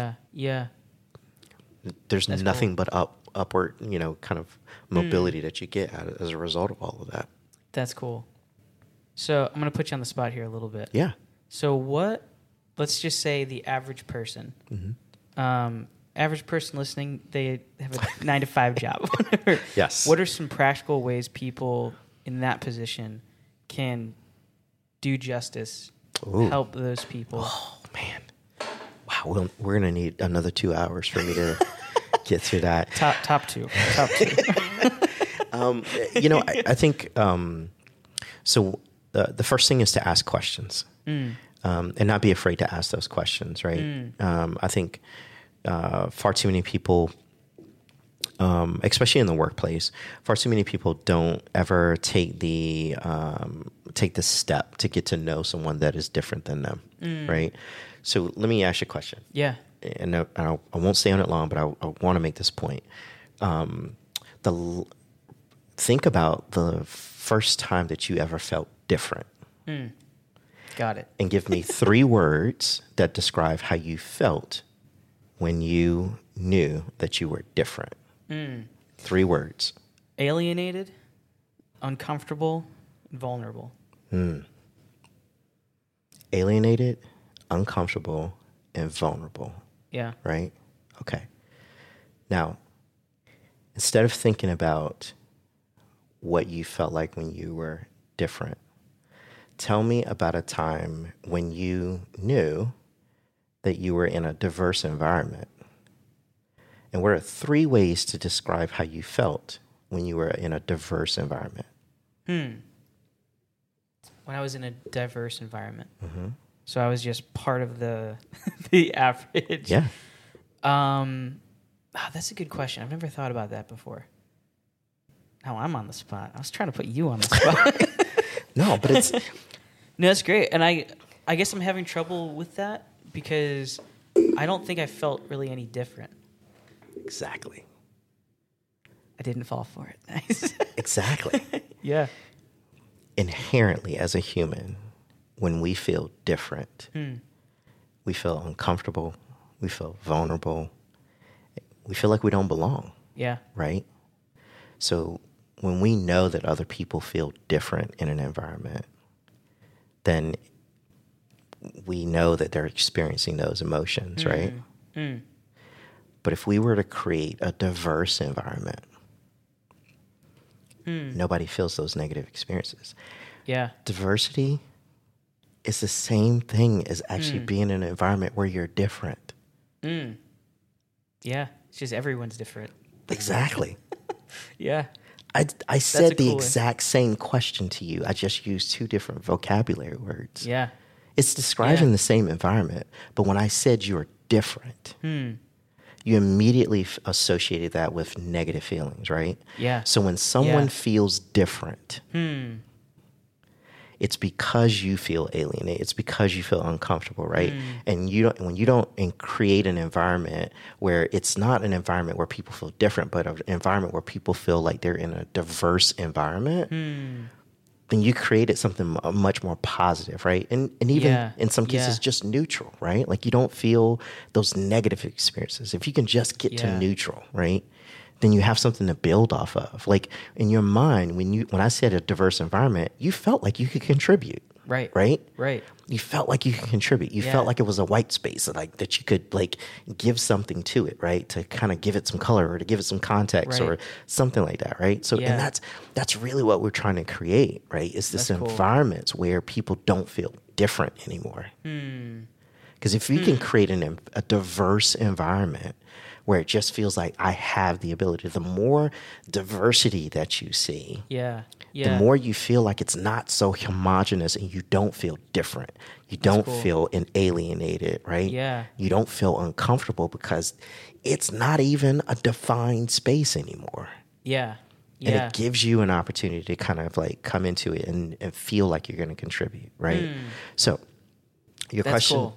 there's nothing but upward, kind of mobility that you get as a result of all of that. That's cool. So I'm going to put you on the spot here a little bit. Yeah. So let's just say the average person, average person listening, they have a 9-to-5 job. Yes. What are some practical ways people in that position can do justice, help those people? Oh, man. Wow. We're going to need another 2 hours for me to get through that. Top two. I think, so the first thing is to ask questions. And not be afraid to ask those questions, right? I think far too many people, especially in the workplace, far too many people don't ever take the step to get to know someone that is different than them, right? So let me ask you a question. Yeah. And I won't stay on it long, but I want to make this point. Think about the first time that you ever felt different. Got it. And give me 3 words that describe how you felt when you knew that you were different. 3 words. Alienated, uncomfortable, vulnerable. Alienated, uncomfortable, and vulnerable. Yeah. Right? Okay. Now, instead of thinking about what you felt like when you were different, tell me about a time when you knew that you were in a diverse environment. And what are 3 ways to describe how you felt when you were in a diverse environment? When I was in a diverse environment. So I was just part of the average. Yeah. That's a good question. I've never thought about that before. Now I'm on the spot. I was trying to put you on the spot. No, but it's... No, that's great. And I guess I'm having trouble with that because I don't think I felt really any different. Exactly. I didn't fall for it. Nice. Exactly. Yeah. Inherently, as a human, when we feel different, we feel uncomfortable, We feel vulnerable. We feel like we don't belong, Yeah. right? So when we know that other people feel different in an environment, then we know that they're experiencing those emotions, right? But if we were to create a diverse environment, nobody feels those negative experiences. Yeah. Diversity is the same thing as actually being in an environment where you're different. Yeah. It's just everyone's different. Exactly. Yeah. I said the cool exact same question to you. I just used two different vocabulary words. Yeah. It's describing Yeah. the same environment, but when I said you're different, you immediately associated that with negative feelings, right? Yeah. So when someone Yeah. feels different, it's because you feel alienated. It's because you feel uncomfortable, right? And when you don't create an environment where it's not an environment where people feel different, but an environment where people feel like they're in a diverse environment, then you created something much more positive, right? And even in some cases, just neutral, right? Like you don't feel those negative experiences. If you can just get to neutral, right? Then you have something to build off of. Like in your mind, when I said a diverse environment, you felt like you could contribute. Right. Right? Right. You felt like you could contribute. You felt like it was a white space, like that you could like give something to it, right? To kind of give it some color or to give it some context or something like that, right? So and that's really what we're trying to create, right? Is this environment where people don't feel different anymore. Because if we can create a diverse environment where it just feels like I have the ability, the more diversity that you see, the more you feel like it's not so homogenous and you don't feel different. You don't feel alienated, right? Yeah. You don't feel uncomfortable because it's not even a defined space anymore. Yeah. And it gives you an opportunity to kind of like come into it and feel like you're going to contribute, right? So your question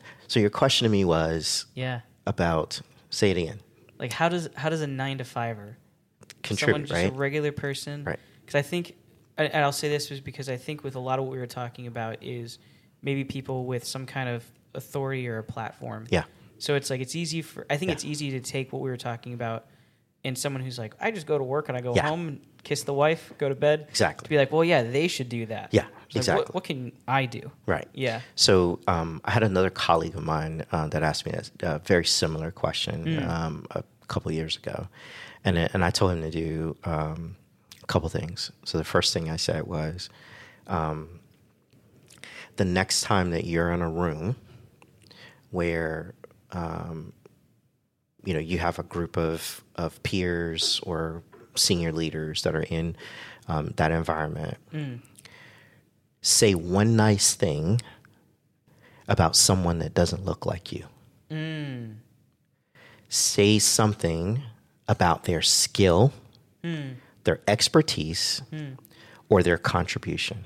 to me was about, say it again. Like how does a 9-to-5er contribute, someone just right? a regular person, right? Because I think, and I'll say this was because I think with a lot of what we were talking about is maybe people with some kind of authority or a platform. Yeah. So it's like it's easy it's easy to take what we were talking about and someone who's like, I just go to work and I go home and kiss the wife, go to bed. Exactly. To be like, well, yeah, they should do that. Yeah, exactly. What can I do? Right. Yeah. So I had another colleague of mine that asked me a very similar question a couple of years ago. And I told him to do a couple things. So the first thing I said was, the next time that you're in a room where you have a group of peers or senior leaders that are in that environment, say one nice thing about someone that doesn't look like you. Say something about their skill, their expertise, or their contribution.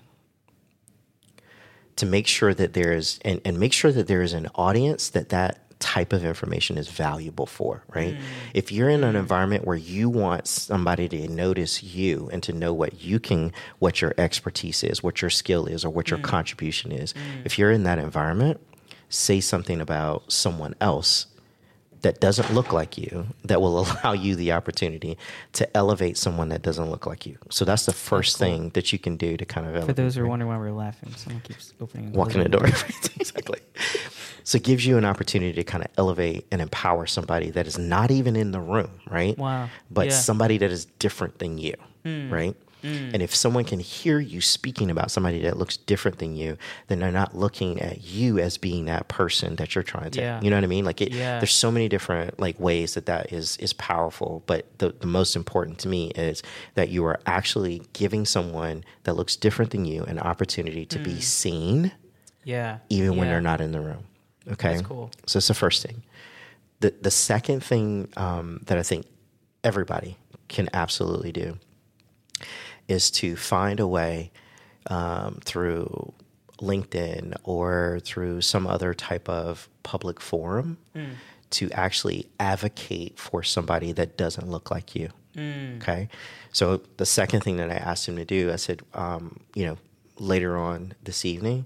To make sure that there is, and make sure that there is an audience that type of information is valuable for, right? If you're in an environment where you want somebody to notice you and to know what your expertise is, what your skill is, or what your contribution is, if you're in that environment, say something about someone else that doesn't look like you, that will allow you the opportunity to elevate someone that doesn't look like you. So that's the first thing that you can do to kind of elevate. For those who are wondering why we're laughing, someone keeps walking the door. Exactly. So it gives you an opportunity to kind of elevate and empower somebody that is not even in the room, right? Wow. But somebody that is different than you, right? And if someone can hear you speaking about somebody that looks different than you, then they're not looking at you as being that person that you're trying to, you know what I mean? Like there's so many different like ways that is powerful. But the most important to me is that you are actually giving someone that looks different than you an opportunity to be seen, even when they're not in the room. Okay. That's cool. So that's the first thing. The second thing that I think everybody can absolutely do is to find a way through LinkedIn or through some other type of public forum to actually advocate for somebody that doesn't look like you. Okay. So the second thing that I asked him to do, I said, later on this evening,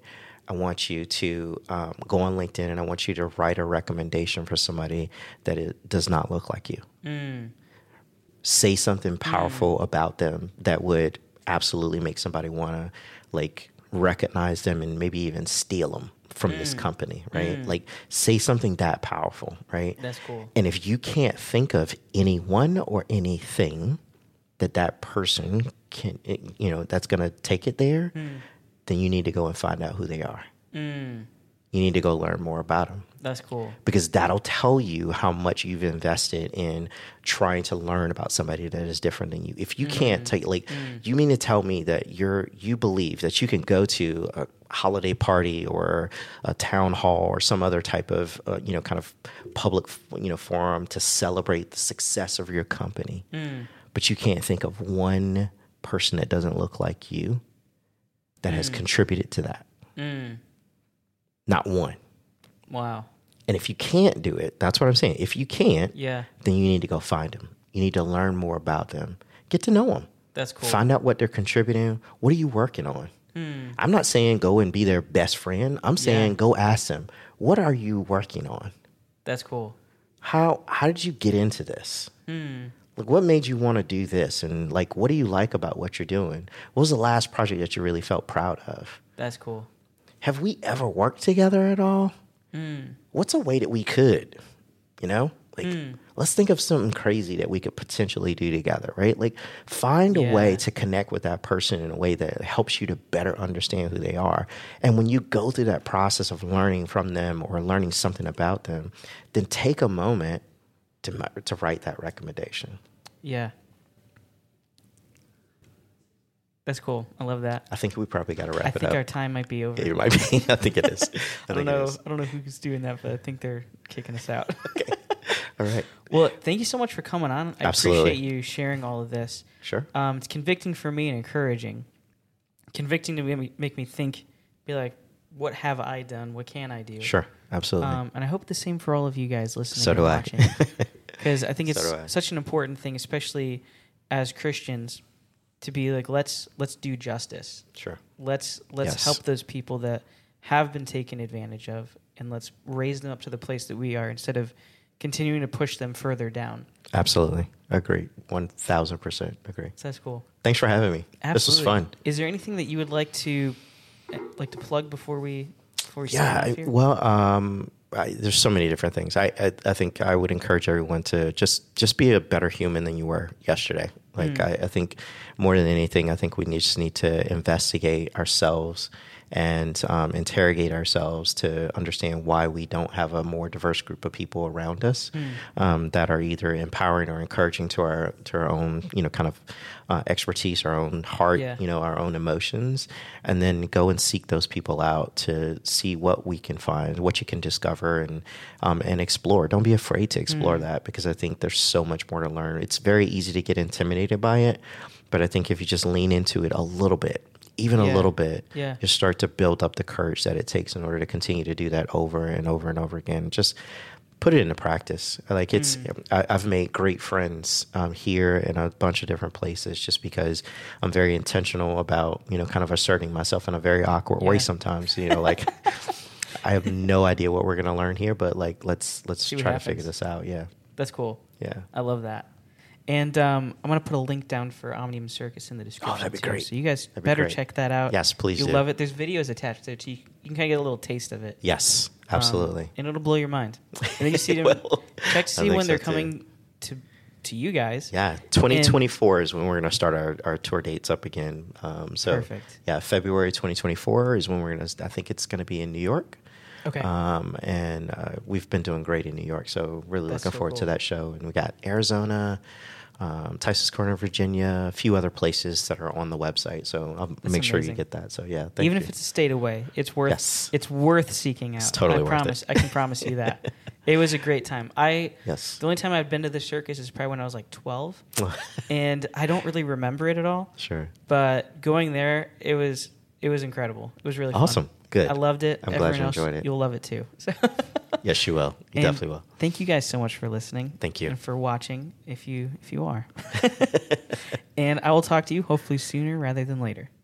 I want you to go on LinkedIn and I want you to write a recommendation for somebody that it does not look like you. Say something powerful about them that would absolutely make somebody want to like recognize them and maybe even steal them from this company, right? Like say something that powerful, right? That's cool. And if you can't think of anyone or anything that person can, that's going to take it there, then you need to go and find out who they are. You need to go learn more about them. That's cool. Because that'll tell you how much you've invested in trying to learn about somebody that is different than you. If you can't take, you mean to tell me that you believe that you can go to a holiday party or a town hall or some other type of, kind of public, forum to celebrate the success of your company, but you can't think of one person that doesn't look like you that has contributed to that. Not one. Wow. And if you can't do it, that's what I'm saying. If you can't, Yeah. then you need to go find them. You need to learn more about them. Get to know them. That's cool. Find out what they're contributing. What are you working on? I'm not saying go and be their best friend. I'm saying go ask them, what are you working on? That's cool. How did you get into this? Like, what made you want to do this? And like, what do you like about what you're doing? What was the last project that you really felt proud of? That's cool. Have we ever worked together at all? What's a way that we could, let's think of something crazy that we could potentially do together, right? Like find a way to connect with that person in a way that helps you to better understand who they are. And when you go through that process of learning from them or learning something about them, then take a moment to write that recommendation. Yeah. That's cool. I love that. I think we probably got to wrap it up. I think our time might be over. It might be. I think it is. I don't know who's doing that, but I think they're kicking us out. Okay. All right. Well, thank you so much for coming on. I Absolutely. appreciate you sharing all of this. Sure. It's convicting for me and encouraging. Convicting to make me think, be like, what have I done? What can I do? Sure. Absolutely. And I hope the same for all of you guys listening So and do I. watching. Because I think it's such an important thing, especially as Christians, to be like, let's do justice. Sure. Let's help those people that have been taken advantage of, and let's raise them up to the place that we are instead of continuing to push them further down. Absolutely. Agree. 1,000% agree. So that's cool. Thanks for having me. Absolutely. This was fun. Is there anything that you would like to plug before we sign off here? Well, there's so many different things. I think I would encourage everyone to just be a better human than you were yesterday. Like I think more than anything, I think we just need to investigate ourselves and interrogate ourselves to understand why we don't have a more diverse group of people around us that are either empowering or encouraging to our own, kind of expertise, our own heart, our own emotions, and then go and seek those people out to see what we can find, what you can discover, and explore. Don't be afraid to explore that, because I think there's so much more to learn. It's very easy to get intimidated by it, but I think if you just lean into it a little bit, even a little bit, you start to build up the courage that it takes in order to continue to do that over and over and over again. Just put it into practice. Like I've made great friends here in a bunch of different places just because I'm very intentional about, kind of asserting myself in a very awkward way sometimes, like I have no idea what we're going to learn here, but like, let's try to figure this out. Yeah. That's cool. Yeah. I love that. And I'm going to put a link down for Omnium Circus in the description. Oh, that'd be great. So you guys better check that out. Yes, please You'll do. love it. There's videos attached to it. So you can kind of get a little taste of it. Yes, absolutely. And it'll blow your mind. And then you see them. Check to see when they're coming to you guys. Yeah, 2024 is when we're going to start our tour dates up again. Perfect. Yeah, February 2024 is when we're going to, I think it's going to be in New York. Okay. And we've been doing great in New York, so really looking forward to that show. And we got Arizona, Tyson's Corner, Virginia, a few other places that are on the website. So I'll make sure you get that. So yeah, thank even you. if it's a state away, it's worth seeking out. It's totally worth it. I can promise you that. It was a great time. The Yes. only time I've been to the circus is probably when I was like 12, and I don't really remember it at all. Sure. But going there, it was incredible. It was really fun. Awesome. Good. I loved it. I'm glad you enjoyed it. You'll love it too. So Yes, you will. You definitely will. Thank you guys so much for listening. Thank you. And for watching, if you are. And I will talk to you hopefully sooner rather than later.